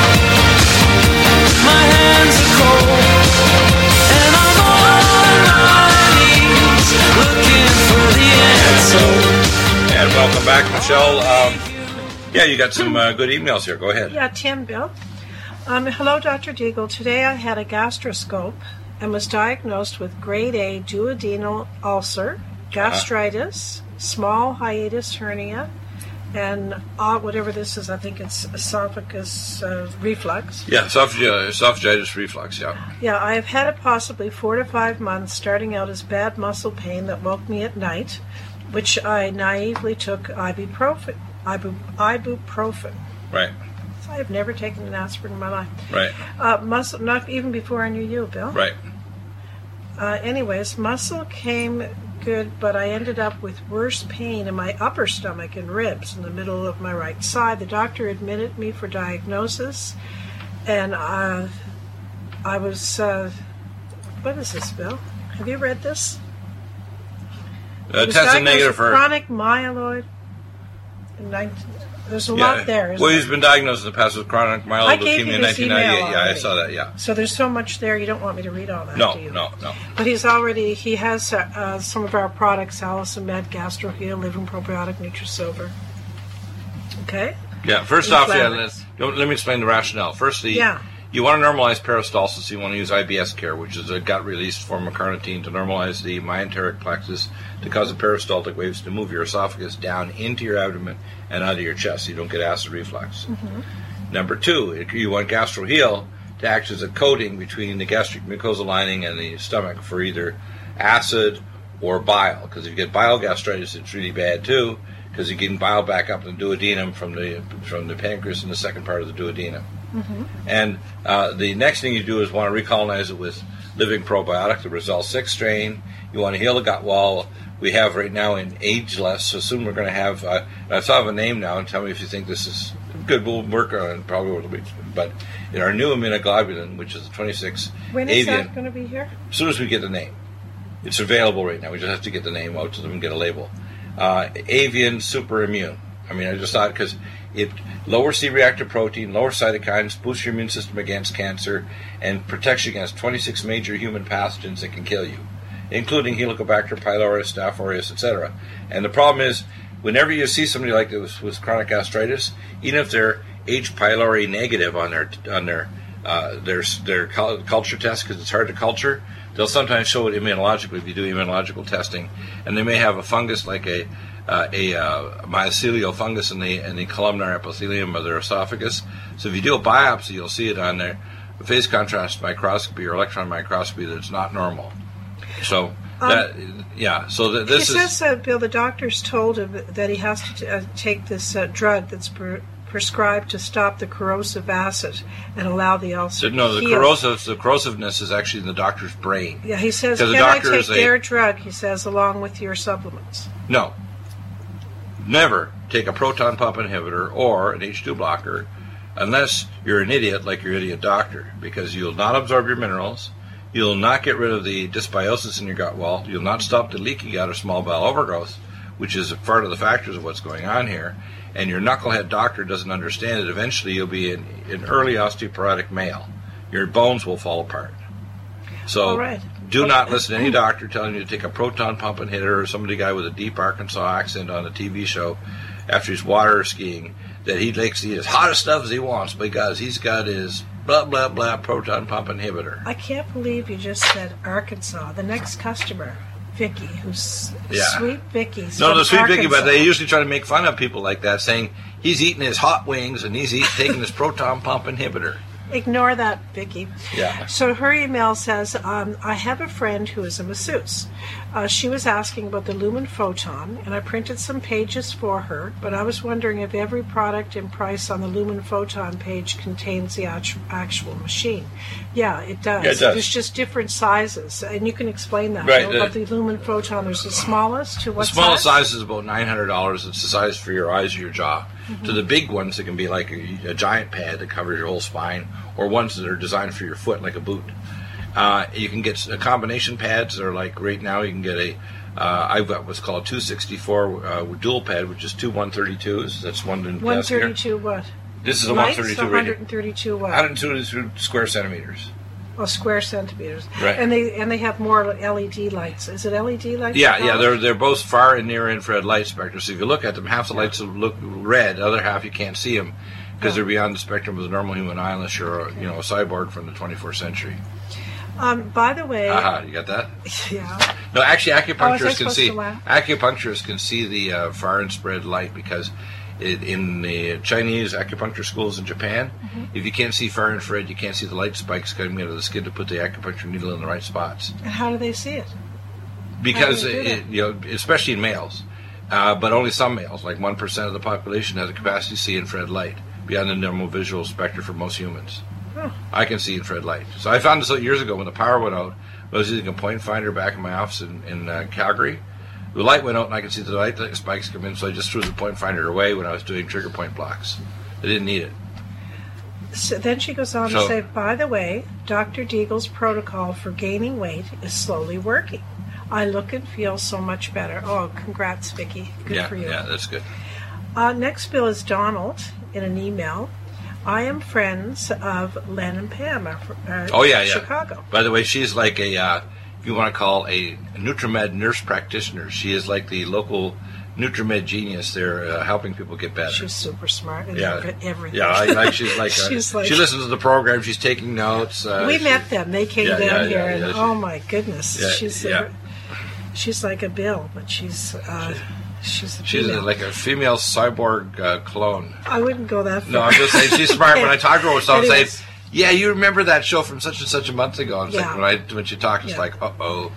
My hands are cold. And I'm on my knees looking for the answer. And welcome back, Michelle. Um, yeah, you got some uh, good emails here. Go ahead. Yeah, Tim, Bill. Um, hello, Doctor Deagle. Today I had a gastroscope and was diagnosed with grade A duodenal ulcer, gastritis, uh-huh. small hiatus hernia, and uh, whatever this is, I think it's esophagus uh, reflux. Yeah, esophag- esophagitis reflux, yeah. Yeah, I have had it possibly four to five months, starting out as bad muscle pain that woke me at night, which I naively took ibuprofen. Ibu- ibuprofen. Right. I've never taken an aspirin in my life. Right. Uh, muscle, not even before I knew you, Bill. Right. Uh, anyways, muscle came good, but I ended up with worse pain in my upper stomach and ribs in the middle of my right side. The doctor admitted me for diagnosis, and uh, I was, uh, what is this, Bill? Have you read this? Uh, tested negative for chronic myeloid. In nineteen There's a yeah. lot there. Well, there? he's been diagnosed in the past with chronic myeloid leukemia in nineteen ninety-eight. Yeah, I saw that, yeah. So there's so much there, you don't want me to read all that, no, do you? No, no, But he's already, he has uh, uh, some of our products, Allison Med, GastroHeal, Living Probiotic, NutriSilver. Okay? Yeah, first off, yeah, let's, let me explain the rationale. Firstly, yeah. you want to normalize peristalsis, you want to use I B S care, which is a gut-released form of carnitine to normalize the myenteric plexus to cause the peristaltic waves to move your esophagus down into your abdomen and out of your chest so you don't get acid reflux. Mm-hmm. Number two, you want GastroHeal to act as a coating between the gastric mucosal lining and the stomach for either acid or bile. Because if you get bile gastritis, it's really bad too, because you can bile back up in the duodenum from the from the pancreas in the second part of the duodenum. Mm-hmm. And uh, the next thing you do is want to recolonize it with living probiotic, the Roselle six strain. You want to heal the gut wall. We have right now in Ageless, so soon we're going to have, uh, I thought of a name now, and tell me if you think this is good. We'll work on it probably over the week. But in our new immunoglobulin, which is the twenty-six When is avian, that going to be here? as soon as we get the name. It's available right now. We just have to get the name out to them and get a label. Uh, avian Super Immune. I mean, I just thought because it lowers C-reactive protein, lowers cytokines, boosts your immune system against cancer, and protects you against twenty-six major human pathogens that can kill you, including Helicobacter pylori, Staph aureus, et cetera. And the problem is, whenever you see somebody like this with chronic gastritis, even if they're H. pylori negative on their on their uh, their their culture test, because it's hard to culture, they'll sometimes show it immunologically if you do immunological testing, and they may have a fungus like a uh, a uh, mycelial fungus in the in the columnar epithelium of their esophagus. So if you do a biopsy, you'll see it on their phase contrast microscopy or electron microscopy that it's not normal. So Um, that yeah. So th- this he is. says, uh, Bill, the doctors told him that he has to t- uh, take this uh, drug that's pre- prescribed to stop the corrosive acid and allow the ulcer No, to the heal. corrosive, the corrosiveness is actually in the doctor's brain. Yeah, he says, 'Cause the can I doctor take is a- their drug, he says, along with your supplements? No. Never take a proton pump inhibitor or an H two blocker unless you're an idiot like your idiot doctor, because you'll not absorb your minerals, you'll not get rid of the dysbiosis in your gut wall, you'll not stop the leaky gut or small bowel overgrowth, which is a part of the factors of what's going on here, and your knucklehead doctor doesn't understand it. Eventually you'll be an, an early osteoporotic male. Your bones will fall apart. So All right. do not listen to any doctor telling you to take a proton pump inhibitor or somebody guy with a deep Arkansas accent on a T V show after he's water skiing that he likes to eat as hot as stuff as he wants because he's got his blah, blah, blah proton pump inhibitor. I can't believe you just said Arkansas. The next customer, Vicky, who's Yeah. sweet Vicky's No, from the sweet Vicky, Arkansas. but they usually try to make fun of people like that, saying he's eating his hot wings and he's eat, taking his proton pump inhibitor. Ignore that, Vicky. Yeah. So her email says, um, I have a friend who is a masseuse. Uh, she was asking about the Lumen Photon, and I printed some pages for her, but I was wondering if every product and price on the Lumen Photon page contains the actu- actual machine. Yeah, it does. Yeah, it does. There's just different sizes, and you can explain that. Right, Bill, uh, about the Lumen Photon, there's the smallest to The what smallest size? size is about nine hundred dollars. It's the size for your eyes or your jaw. To the big ones, it can be like a, a giant pad that covers your whole spine, or ones that are designed for your foot, like a boot. Uh, you can get a combination pads that are like right now. You can get a. Uh, I've got what's called a two sixty-four uh, dual pad, which is two one thirty-twos. That's one in the one desk here. thirty-two what? This is a Lights, one thirty-two rated. one thirty-two what? one hundred thirty-two square centimeters. Oh, square centimeters. Right. And they and they have more L E D lights. Is it L E D lights? Yeah, you yeah, call they're it? they're both far and near infrared light spectra. So if you look at them, half the lights will look red, the other half you can't see them because they're beyond the spectrum of the normal human eye, unless you're a, you know a cyborg from the twenty-fourth century. Um, by the way, Aha, you got that? yeah. No, actually, Oh, was I acupuncturists can supposed see to laugh? acupuncturists can see the uh, far and spread light because it, in the Chinese acupuncture schools in Japan, Mm-hmm. if you can't see far infrared, you can't see the light spikes coming out of the skin to put the acupuncture needle in the right spots. And how do they see it? Because How do they do it, you know, especially in males, uh, but only some males, like one percent of the population, has the capacity to see infrared light beyond the normal visual spectrum for most humans. Huh. I can see infrared light. So I found this out years ago when the power went out. I was using a point finder back in my office in, in uh, Calgary. The light went out and I could see the light spikes come in, so I just threw the point finder away when I was doing trigger point blocks. I didn't need it. So then she goes on So- to say, by the way, Doctor Deagle's protocol for gaining weight is slowly working. I look and feel so much better. Oh, congrats, Vicky. Good yeah, for you. yeah, that's good. Uh, next bill is Donald in an email. I am friends of Len and Pam, uh, Oh yeah, yeah. Chicago. By the way, she's like a, uh, if you want to call a Nutrimed nurse practitioner, she is like the local Nutrimed genius. They're uh, helping people get better. She's super smart and yeah, every- everything. yeah. I, like she's like, a, She's like- she listens to the program. She's taking notes. Uh, we she- met them. They came Yeah, down yeah, here, yeah, and yeah, she- oh my goodness, Yeah, she's yeah. A, she's like a Bill, but she's uh, she's a She's female. like a female cyborg uh, clone. I wouldn't go that far. No, I'm just saying she's smart. When I talk to her, so I'm saying, Anyways. yeah, you remember that show from such and such a month ago. And it's Yeah. like, when, I, when you talk, it's Yeah. like, uh-oh.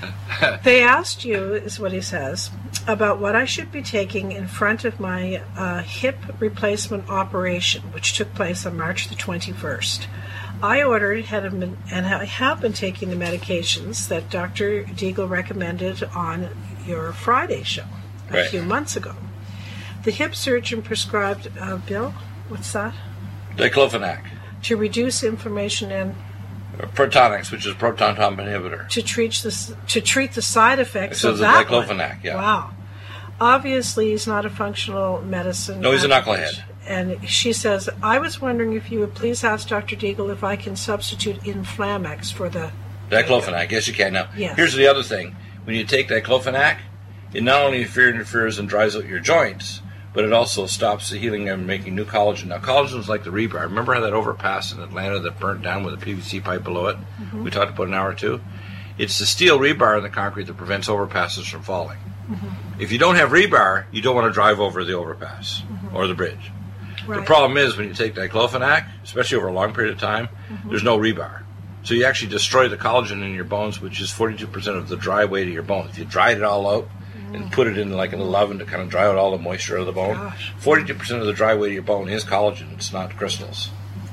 They asked you, is what he says, about what I should be taking in front of my uh, hip replacement operation, which took place on March the twenty-first. I ordered had been, and I have been taking the medications that Doctor Deagle recommended on your Friday show a Right. few months ago. The hip surgeon prescribed, uh, Bill, what's that? Diclofenac. To reduce inflammation and Protonics, which is proton pump inhibitor. to treat the to treat the side effects So of the that one. diclofenac, yeah. Wow. Obviously, he's not a functional medicine. No, he's a advocate. knucklehead. And she says, I was wondering if you would please ask Doctor Deagle if I can substitute Inflamex for the... Diclofenac, yes, you can. Now, Yes. here's the other thing. When you take diclofenac, it not only interferes and dries out your joints, but it also stops the healing and making new collagen. Now, collagen is like the rebar. Remember how that overpass in Atlanta that burnt down with a P V C pipe below it? Mm-hmm. We talked about an hour or two. It's the steel rebar in the concrete that prevents overpasses from falling. Mm-hmm. If you don't have rebar, you don't want to drive over the overpass Mm-hmm. or the bridge. Right. The problem is when you take diclofenac, especially over a long period of time, Mm-hmm. there's no rebar. So you actually destroy the collagen in your bones, which is forty-two percent of the dry weight of your bone. If you dried it all out and put it in like in an oven to kind of dry out all the moisture out of the bone, Gosh. forty-two percent of the dry weight of your bone is collagen. It's not crystals.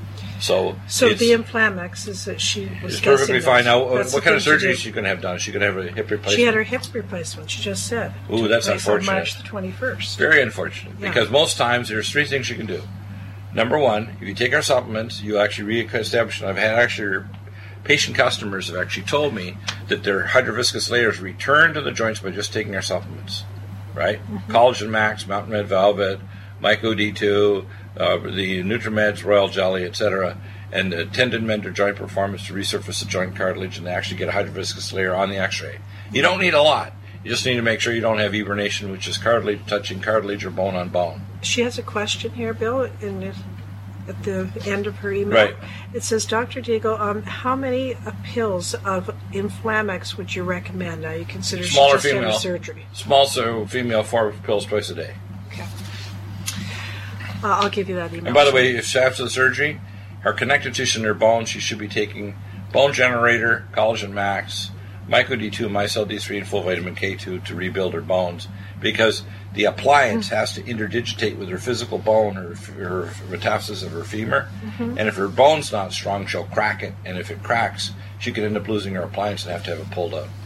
So, So it's, the Inflamex is that she was it's perfectly guessing fine. that- Now, that's what the kind of thing she surgery did. is she going to have done? Is she going to have a hip replacement? She had her hip replacement, she just said. Ooh, Took that's place on unfortunate. March the twenty-first. Very unfortunate, Yeah. because most times there's three things you can do. Number one, if you take our supplements, you actually reestablish. And I've had actually patient customers have actually told me that their hydroviscous layers return to the joints by just taking our supplements, right? Mm-hmm. Collagen Max, Mountain Red Velvet, Myco D two, uh, the Nutrimeds, Royal Jelly, et cetera, and uh, tendon mender joint performance to resurface the joint cartilage, and they actually get a hydroviscous layer on the X-ray. You don't need a lot. You just need to make sure you don't have eburnation, which is cartilage touching cartilage or bone on bone. She has a question here, Bill, in it, at the end of her email. Right. It says, Doctor Deagle, um, how many uh, pills of Inflamex would you recommend? Now, you consider Smaller she just female. had a surgery. Small so female, four pills twice a day. Okay. Uh, I'll give you that email. And by the way, if after the surgery, her connective tissue in her bone, she should be taking Bone Generator, Collagen Max, Myco D two, Micelle D three, and full vitamin K two to rebuild her bones, because the appliance has to interdigitate with her physical bone or her metastasis of her femur, Mm-hmm. and if her bone's not strong, she'll crack it, and if it cracks, she could end up losing her appliance and have to have it pulled out.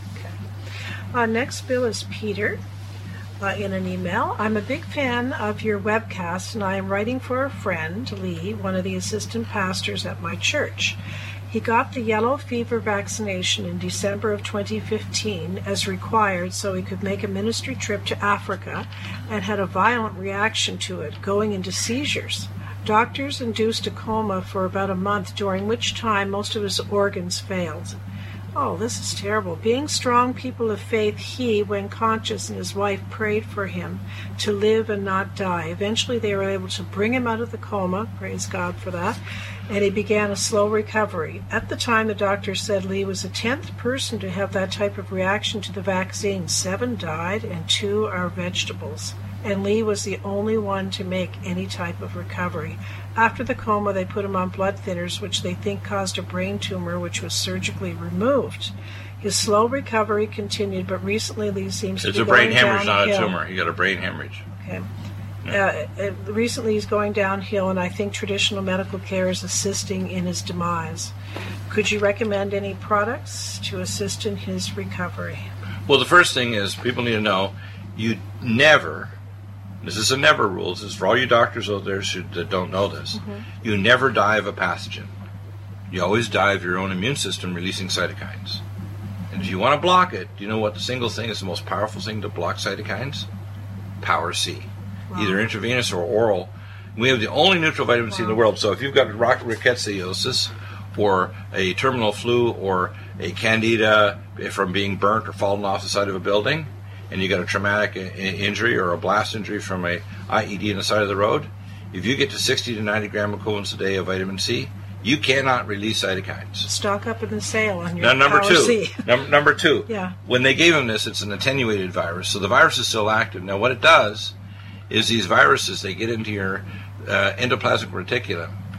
Uh, next, Bill, is Peter. Uh, in an email, I'm a big fan of your webcast, and I am writing for a friend, Lee, one of the assistant pastors at my church. He got the yellow fever vaccination in December of twenty fifteen as required so he could make a ministry trip to Africa, and had a violent reaction to it, going into seizures. Doctors induced a coma for about a month, during which time most of his organs failed. Oh, this is terrible. Being strong people of faith, he, when conscious, and his wife prayed for him to live and not die. Eventually they were able to bring him out of the coma, praise God for that, and he began a slow recovery. At the time, the doctor said Lee was the tenth person to have that type of reaction to the vaccine. Seven died, and two are vegetables. And Lee was the only one to make any type of recovery. After the coma, they put him on blood thinners, which they think caused a brain tumor, which was surgically removed. His slow recovery continued, but recently Lee seems It's to a be brain going hemorrhage, not a downhill. tumor. He got a brain hemorrhage. Okay. Uh, uh, recently he's going downhill, and I think traditional medical care is assisting in his demise. Could you recommend any products to assist in his recovery? Well, the first thing is people need to know you never, this is a never rule, this is for all you doctors out there should, that don't know this, Mm-hmm. you never die of a pathogen. You always die of your own immune system releasing cytokines. And if you want to block it, do you know what the single thing is the most powerful thing to block cytokines? Power C. Wow. Either intravenous or oral. We have the only neutral vitamin C in the world. So if you've got rickettsiosis or a terminal flu or a candida from being burnt or falling off the side of a building, and you got a traumatic i- injury or a blast injury from a I E D on the side of the road, if you get to sixty to ninety gram equivalents a day of vitamin C, you cannot release cytokines. Stock up in the sale on your Now, number Power two, C. num- number two, Yeah. when they gave him this, it's an attenuated virus, so the virus is still active. Now, what it does is these viruses, they get into your uh, endoplasmic reticulum,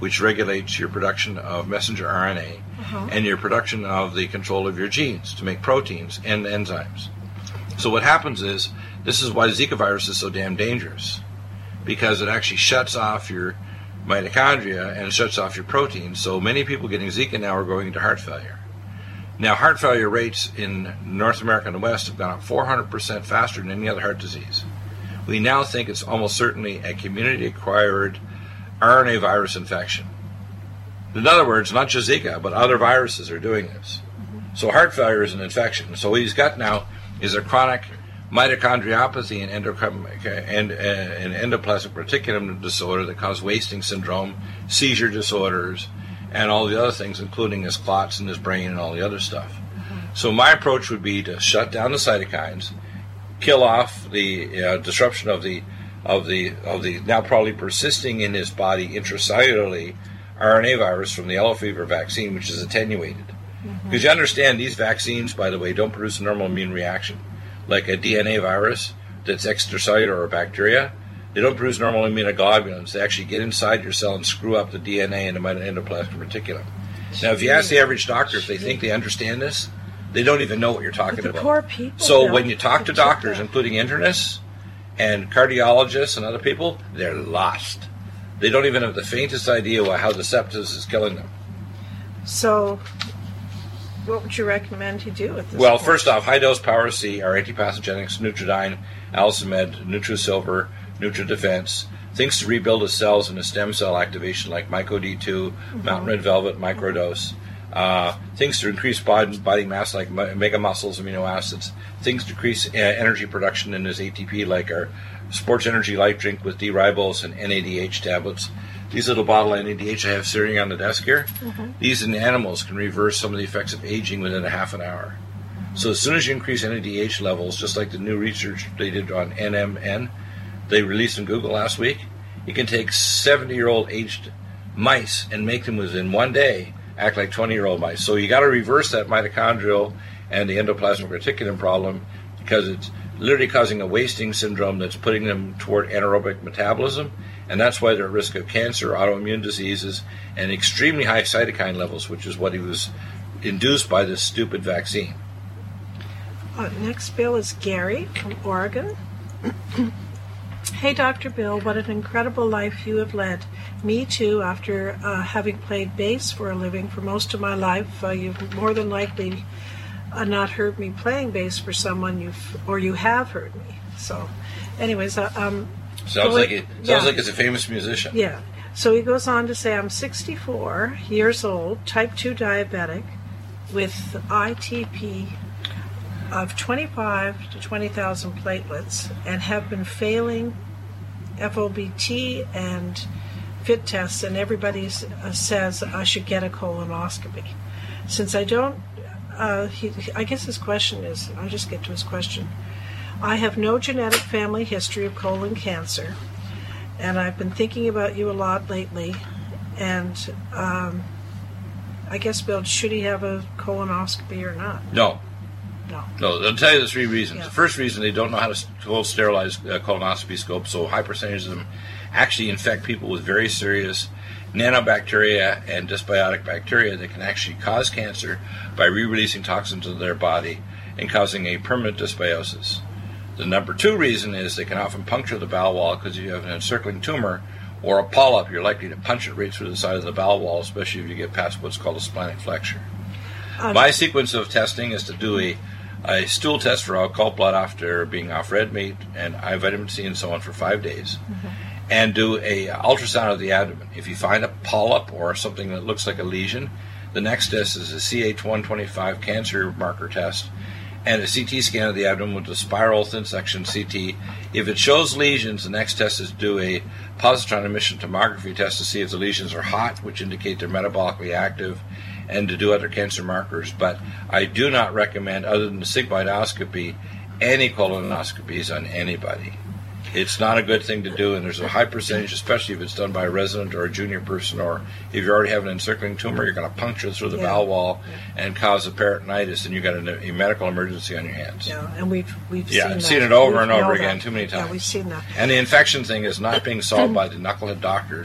which regulates your production of messenger R N A Uh-huh. and your production of the control of your genes to make proteins and enzymes. So what happens is, this is why Zika virus is so damn dangerous, because it actually shuts off your mitochondria and shuts off your proteins. So many people getting Zika now are going into heart failure. Now, heart failure rates in North America and the West have gone up four hundred percent faster than any other heart disease. We now think it's almost certainly a community-acquired R N A virus infection. In other words, not just Zika, but other viruses are doing this. Mm-hmm. So heart failure is an infection. So what he's got now is a chronic mitochondriopathy and, and, uh, and endoplasmic reticulum disorder that causes wasting syndrome, seizure disorders, and all the other things, including his clots in his brain and all the other stuff. Mm-hmm. So my approach would be to shut down the cytokines, kill off the uh, disruption of the of the of the now probably persisting in his body intracellularly R N A virus from the yellow fever vaccine, which is attenuated. Mm-hmm. Because you understand, these vaccines, by the way, don't produce a normal immune reaction. Like a D N A virus that's extracellular or bacteria, they don't produce normal immunoglobulins. They actually get inside your cell and screw up the D N A and the endoplasmic reticulum. Now, if you ask the average doctor if they think they understand this, they don't even know what you're talking but the about. Poor people. So when you talk to doctors, including internists and cardiologists and other people, they're lost. They don't even have the faintest idea why, how the sepsis is killing them. So what would you recommend he do with this? Well, point? first off, high-dose Power C, our antipathogenics, Nutridyne, Alcimed, NutriSilver, NutriDefense, things to rebuild his cells and his stem cell activation like Myco D two, mm-hmm. Mountain Red Velvet, Microdose, uh, things to increase body, body mass like mega muscles, amino acids, things to increase uh, energy production in his A T P like our Sports Energy Light Drink with D-ribose and N A D H tablets. These little bottle N A D H I have sitting on the desk here, mm-hmm. these in animals can reverse some of the effects of aging within a half an hour. Mm-hmm. So as soon as you increase N A D H levels, just like the new research they did on N M N, they released in Google last week, you can take seventy-year-old aged mice and make them within one day act like twenty-year-old mice. So you got to reverse that mitochondrial and the endoplasmic reticulum problem, because it's literally causing a wasting syndrome that's putting them toward anaerobic metabolism, and that's why they're at risk of cancer, autoimmune diseases, and extremely high cytokine levels, which is what he was induced by this stupid vaccine. Uh, next bill is Gary from Oregon. Hey, Doctor Bill, what an incredible life you have led. Me too, after uh, having played bass for a living for most of my life. Uh, you've more than likely uh, not heard me playing bass for someone you've, or you have heard me. So, anyways, uh, um, sounds like it. Sounds yeah. like it's a famous musician. Yeah. So he goes on to say, I'm sixty-four years old, type two diabetic, with I T P of twenty-five to twenty thousand platelets, and have been failing F O B T and fit tests, and everybody uh, says I should get a colonoscopy. Since I don't, uh, he, I guess his question is, I'll just get to his question. I have no genetic family history of colon cancer, and I've been thinking about you a lot lately, and um, I guess, Bill, should he have a colonoscopy or not? No. No. No, they'll tell you the three reasons. Yeah. The first reason, they don't know how to hold sterilized uh, colonoscopy scopes, so a high percentage of them actually infect people with very serious nanobacteria and dysbiotic bacteria that can actually cause cancer by re-releasing toxins into their body and causing a permanent dysbiosis. The number two reason is they can often puncture the bowel wall, because if you have an encircling tumor or a polyp, you're likely to punch it right through the side of the bowel wall, especially if you get past what's called a splenic flexure. Um, My sequence of testing is to do a a stool test for alcohol blood after being off red meat and high vitamin C and so on for five days, mm-hmm. and do a ultrasound of the abdomen. If you find a polyp or something that looks like a lesion, the next test is a C H one twenty-five cancer marker test, and a C T scan of the abdomen with a spiral thin section C T. If it shows lesions, the next test is to do a positron emission tomography test to see if the lesions are hot, which indicate they're metabolically active, and to do other cancer markers. But I do not recommend, other than the sigmoidoscopy, any colonoscopies on anybody. It's not a good thing to do, and there's a high percentage, especially if it's done by a resident or a junior person, or if you already have an encircling tumor, you're going to puncture through the yeah. bowel wall yeah. and cause a peritonitis, and you've got a, a medical emergency on your hands. Yeah, and we've we've yeah, seen, I've seen that. it over we've and over that. again too many times. Yeah, we've seen that. And the infection thing is not being solved by the knucklehead doctors.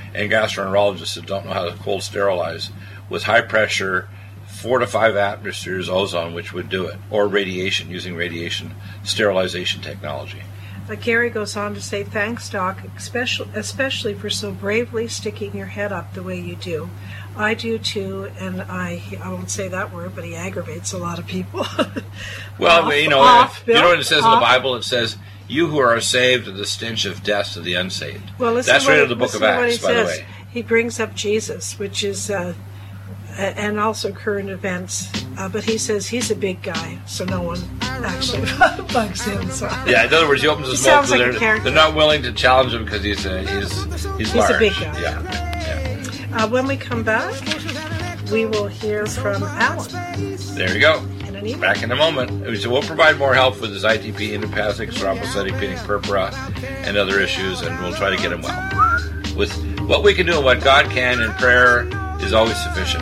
and gastroenterologists that don't know how to cold sterilize with high pressure, four to five atmospheres ozone, which would do it, or radiation, using radiation sterilization technology. Uh, Gary goes on to say, thanks, Doc, especially, especially for so bravely sticking your head up the way you do. I do too, and I I won't say that word, but he aggravates a lot of people. Well, off, you know, off, you Bill, know what it says off. in the Bible? It says, "You who are saved, are the stench of death to the unsaved." Well, listen That's what, right in the book listen of to what Acts, he by says. the way. He brings up Jesus, which is, uh, and also current events. Uh, but he says he's a big guy, so no one actually bugs him. So. Yeah, in other words, he opens his He mouth, sounds so like a they're, character. they're not willing to challenge him because he's uh, he's he's, He's large. a big guy. Yeah. yeah. Uh, when we come back, we will hear from Alan. There you go. In an email. Back in a moment. So we'll provide more help with his I T P, idiopathic thrombocytic peanut purpura, and other issues, and we'll try to get him well. With what we can do and what God can, and prayer is always sufficient.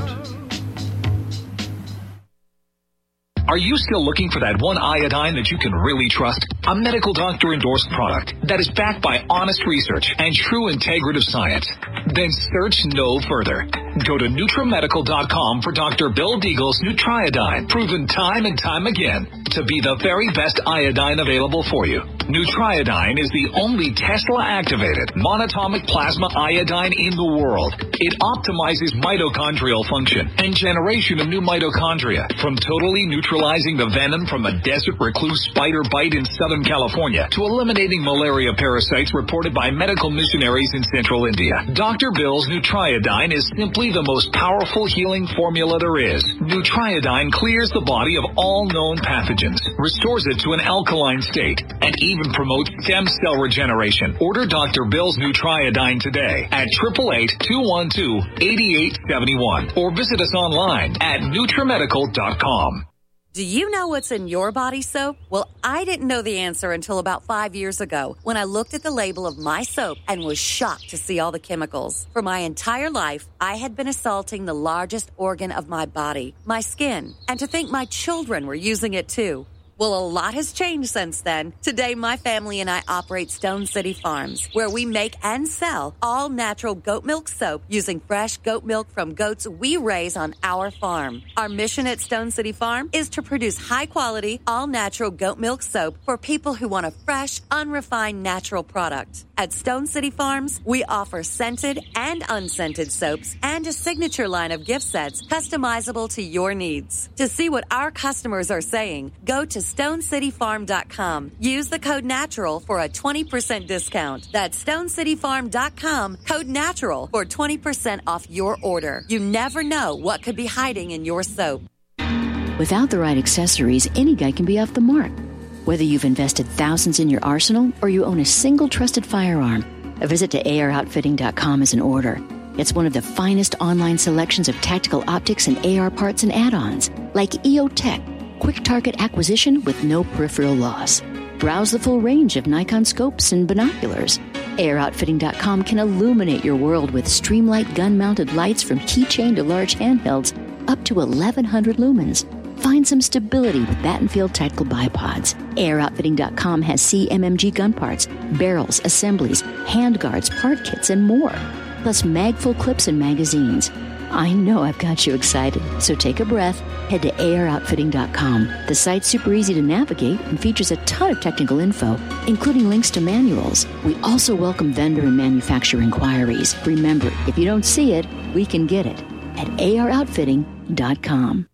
Are you still looking for that one iodine that you can really trust? A medical doctor endorsed product that is backed by honest research and true integrative science? Then search no further. Go to Nutramedical dot com for Doctor Bill Deagle's Nutriodine, proven time and time again to be the very best iodine available for you. Nutriodine is the only Tesla-activated monatomic plasma iodine in the world. It optimizes mitochondrial function and generation of new mitochondria, from totally neutralizing the venom from a desert recluse spider bite in Southern California to eliminating malaria parasites reported by medical missionaries in Central India. Doctor Bill's Nutriodine is simply the most powerful healing formula there is. Nutriodine clears the body of all known pathogens, restores it to an alkaline state, and even promotes stem cell regeneration. Order Doctor Bill's Nutriodine today at eight eight eight, two one two, eight eight seven one or visit us online at Nutramedical dot com. Do you know what's in your body soap? Well, I didn't know the answer until about five years ago when I looked at the label of my soap and was shocked to see all the chemicals. For my entire life, I had been assaulting the largest organ of my body, my skin, and to think my children were using it too. Well, a lot has changed since then. Today, my family and I operate Stone City Farms, where we make and sell all natural goat milk soap using fresh goat milk from goats we raise on our farm. Our mission at Stone City Farm is to produce high-quality, all-natural goat milk soap for people who want a fresh, unrefined, natural product. At Stone City Farms, we offer scented and unscented soaps and a signature line of gift sets customizable to your needs. To see what our customers are saying, go to stone city farm dot com. Use the code NATURAL for a twenty percent discount. That's stone city farm dot com, code NATURAL for twenty percent off your order. You never know what could be hiding in your soap. Without the right accessories, any guy can be off the mark. Whether you've invested thousands in your arsenal or you own a single trusted firearm, a visit to A R outfitting dot com is in order. It's one of the finest online selections of tactical optics and A R parts and add-ons, like E O Tech, quick target acquisition with no peripheral loss. Browse the full range of Nikon scopes and binoculars. A R outfitting dot com can illuminate your world with Streamlight gun-mounted lights from keychain to large handhelds up to eleven hundred lumens. Find some stability with Battenfield Tactical Bipods. A R outfitting dot com has C M M G gun parts, barrels, assemblies, handguards, part kits, and more. Plus mag-full clips and magazines. I know I've got you excited, so take a breath. Head to A R outfitting dot com. The site's super easy to navigate and features a ton of technical info, including links to manuals. We also welcome vendor and manufacturer inquiries. Remember, if you don't see it, we can get it at A R outfitting dot com.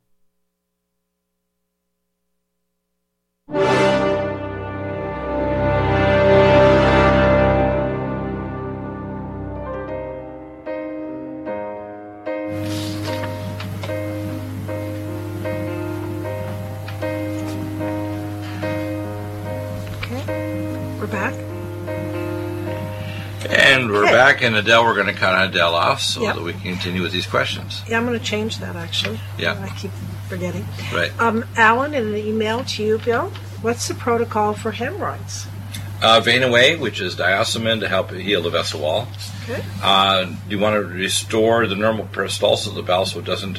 And we're Okay. back, and Adele, we're going to cut Adele off so Yep. that we can continue with these questions. Yeah, I'm going to change that, actually. Yeah. I keep forgetting. Right. Um, Alan, in an email to you, Bill, what's the protocol for hemorrhoids? Uh, vein away, which is diosmin to help heal the vessel wall. Okay. Uh, you want to restore the normal peristalsis of the bowel so it doesn't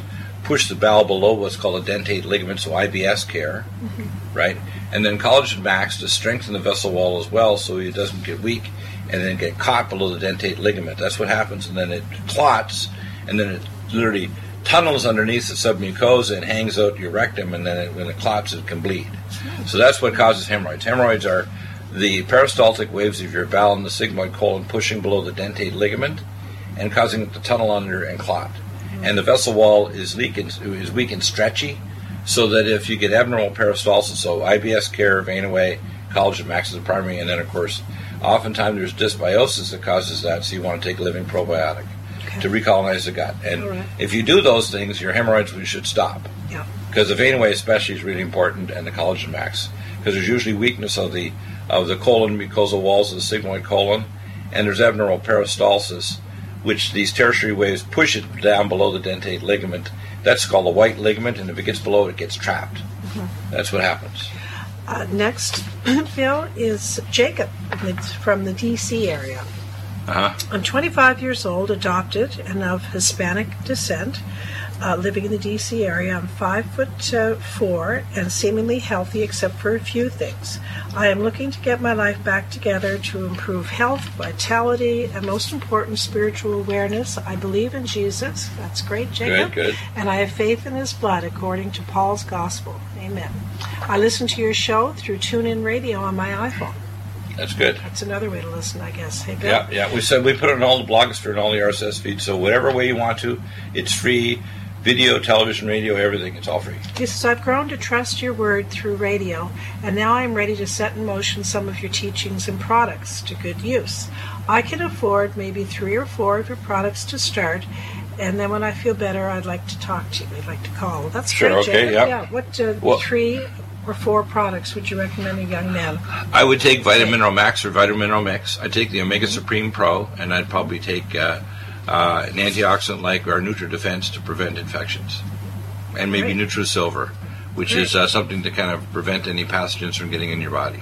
push the bowel below what's called a dentate ligament, so I B S care, mm-hmm. right? And then Collagen Max to strengthen the vessel wall as well so it doesn't get weak and then get caught below the dentate ligament. That's what happens, and then it clots, and then it literally tunnels underneath the submucosa and hangs out your rectum, and then it, when it clots, it can bleed. So that's what causes hemorrhoids. Hemorrhoids are the peristaltic waves of your bowel and the sigmoid colon pushing below the dentate ligament and causing it to tunnel under and clot. And the vessel wall is, leak and, is weak and stretchy, so that if you get abnormal peristalsis, so I B S care, vein away, Collagen Max is the primary, and then, of course, oftentimes there's dysbiosis that causes that, so you want to take a living probiotic okay. to recolonize the gut. And right. if you do those things, your hemorrhoids should stop. Yeah. Because the vein away especially is really important, and the Collagen Max, because there's usually weakness of the of the colon mucosal walls of the sigmoid colon, and there's abnormal peristalsis, which these tertiary waves push it down below the dentate ligament. That's called the white ligament, and if it gets below it, it gets trapped. Mm-hmm. That's what happens. Uh, next, Bill, is Jacob from the D C area. Uh-huh. I'm twenty-five years old, adopted, and of Hispanic descent, uh, living in the D C area. I'm five foot uh, four and seemingly healthy except for a few things. I am looking to get my life back together to improve health, vitality, and most important, spiritual awareness. I believe in Jesus. That's great, Jacob. Good, good. And I have faith in his blood according to Paul's gospel. Amen. I listen to your show through TuneIn Radio on my iPhone. That's good. That's another way to listen, I guess. Hey, Bill? Yeah, yeah. We said we put it on all the blogosphere and all the R S S feeds, so whatever way you want to, it's free. Video, television, radio, everything. It's all free. He says, I've grown to trust your word through radio, and now I'm ready to set in motion some of your teachings and products to good use. I can afford maybe three or four of your products to start, and then when I feel better, I'd like to talk to you. I'd like to call. That's sure, great, okay, Jacob. yeah. yeah. What uh, well, three or four products would you recommend a young man? I would take Vitamin Mineral Max or Vitamin Mineral Mix. I'd take the Omega mm-hmm. Supreme Pro, and I'd probably take uh, uh, an antioxidant like our NutriDefense to prevent infections. And maybe Great. NutriSilver, which Great. is uh, something to kind of prevent any pathogens from getting in your body.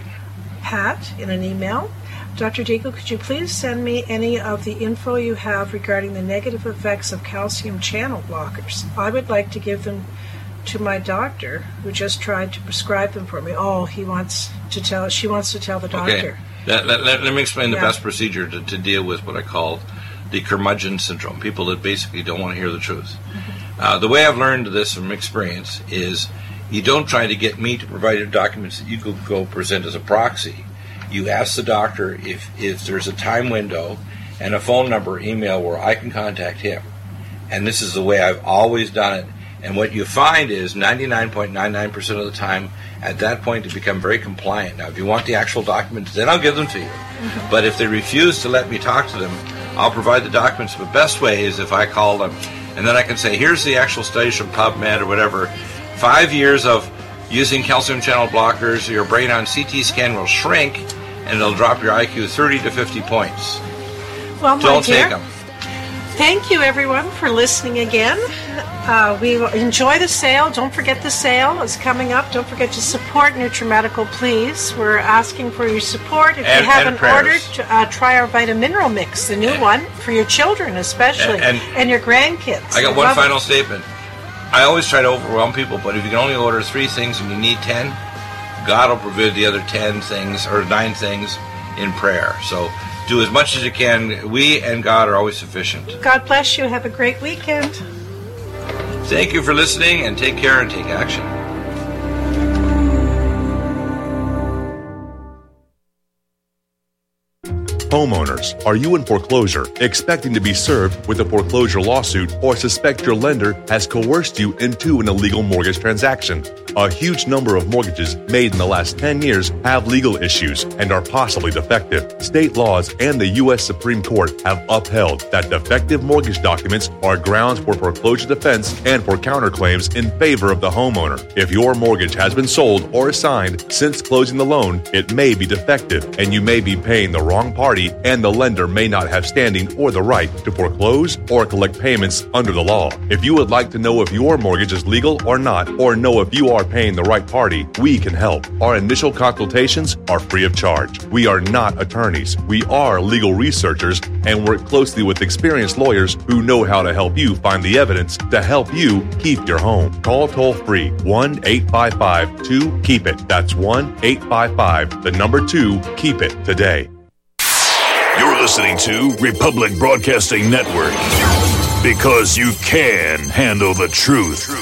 Pat, in an email, Doctor Deagle, could you please send me any of the info you have regarding the negative effects of calcium channel blockers? I would like to give them to my doctor, who just tried to prescribe them for me. Oh, he wants to tell. She wants to tell the doctor. Okay. Let, let, let, let me explain yeah. the best procedure to, to deal with what I call the curmudgeon syndrome, people that basically don't want to hear the truth. Mm-hmm. Uh, the way I've learned this from experience is you don't try to get me to provide you documents that you could go present as a proxy. You ask the doctor if, if there's a time window and a phone number or email where I can contact him. And this is the way I've always done it. And what you find is ninety-nine point nine nine percent of the time, at that point, they become very compliant. Now, if you want the actual documents, then I'll give them to you. Mm-hmm. But if they refuse to let me talk to them, I'll provide the documents. The best way is if I call them, and then I can say, here's the actual studies from PubMed or whatever. Five years of using calcium channel blockers, your brain on C T scan will shrink, and it'll drop your I Q thirty to fifty points. Well, my Don't dear, take them. Thank you, everyone, for listening again. Uh, we enjoy the sale. Don't forget the sale is coming up. Don't forget to support NutriMedical, please. We're asking for your support. If and, you haven't prayers. ordered, uh, try our Vitamin Mineral Mix, the new and, one, for your children especially, and, and, and your grandkids. I got one final it. statement. I always try to overwhelm people, but if you can only order three things and you need ten, God will provide the other ten things or nine things in prayer. So do as much as you can. We and God are always sufficient. God bless you. Have a great weekend. Thank you for listening, and take care and take action. Homeowners, are you in foreclosure, expecting to be served with a foreclosure lawsuit, or suspect your lender has coerced you into an illegal mortgage transaction? A huge number of mortgages made in the last ten years have legal issues and are possibly defective. State laws and the U S Supreme Court have upheld that defective mortgage documents are grounds for foreclosure defense and for counterclaims in favor of the homeowner. If your mortgage has been sold or assigned since closing the loan, it may be defective and you may be paying the wrong party party, and the lender may not have standing or the right to foreclose or collect payments under the law. If you would like to know if your mortgage is legal or not, or know if you are paying the right party, we can help. Our initial consultations are free of charge. We are not attorneys. We are legal researchers and work closely with experienced lawyers who know how to help you find the evidence to help you keep your home. Call toll free one eight five five two keep it. That's one eight five five, the number two, keep it today. You're listening to Republic Broadcasting Network, because you can handle the truth.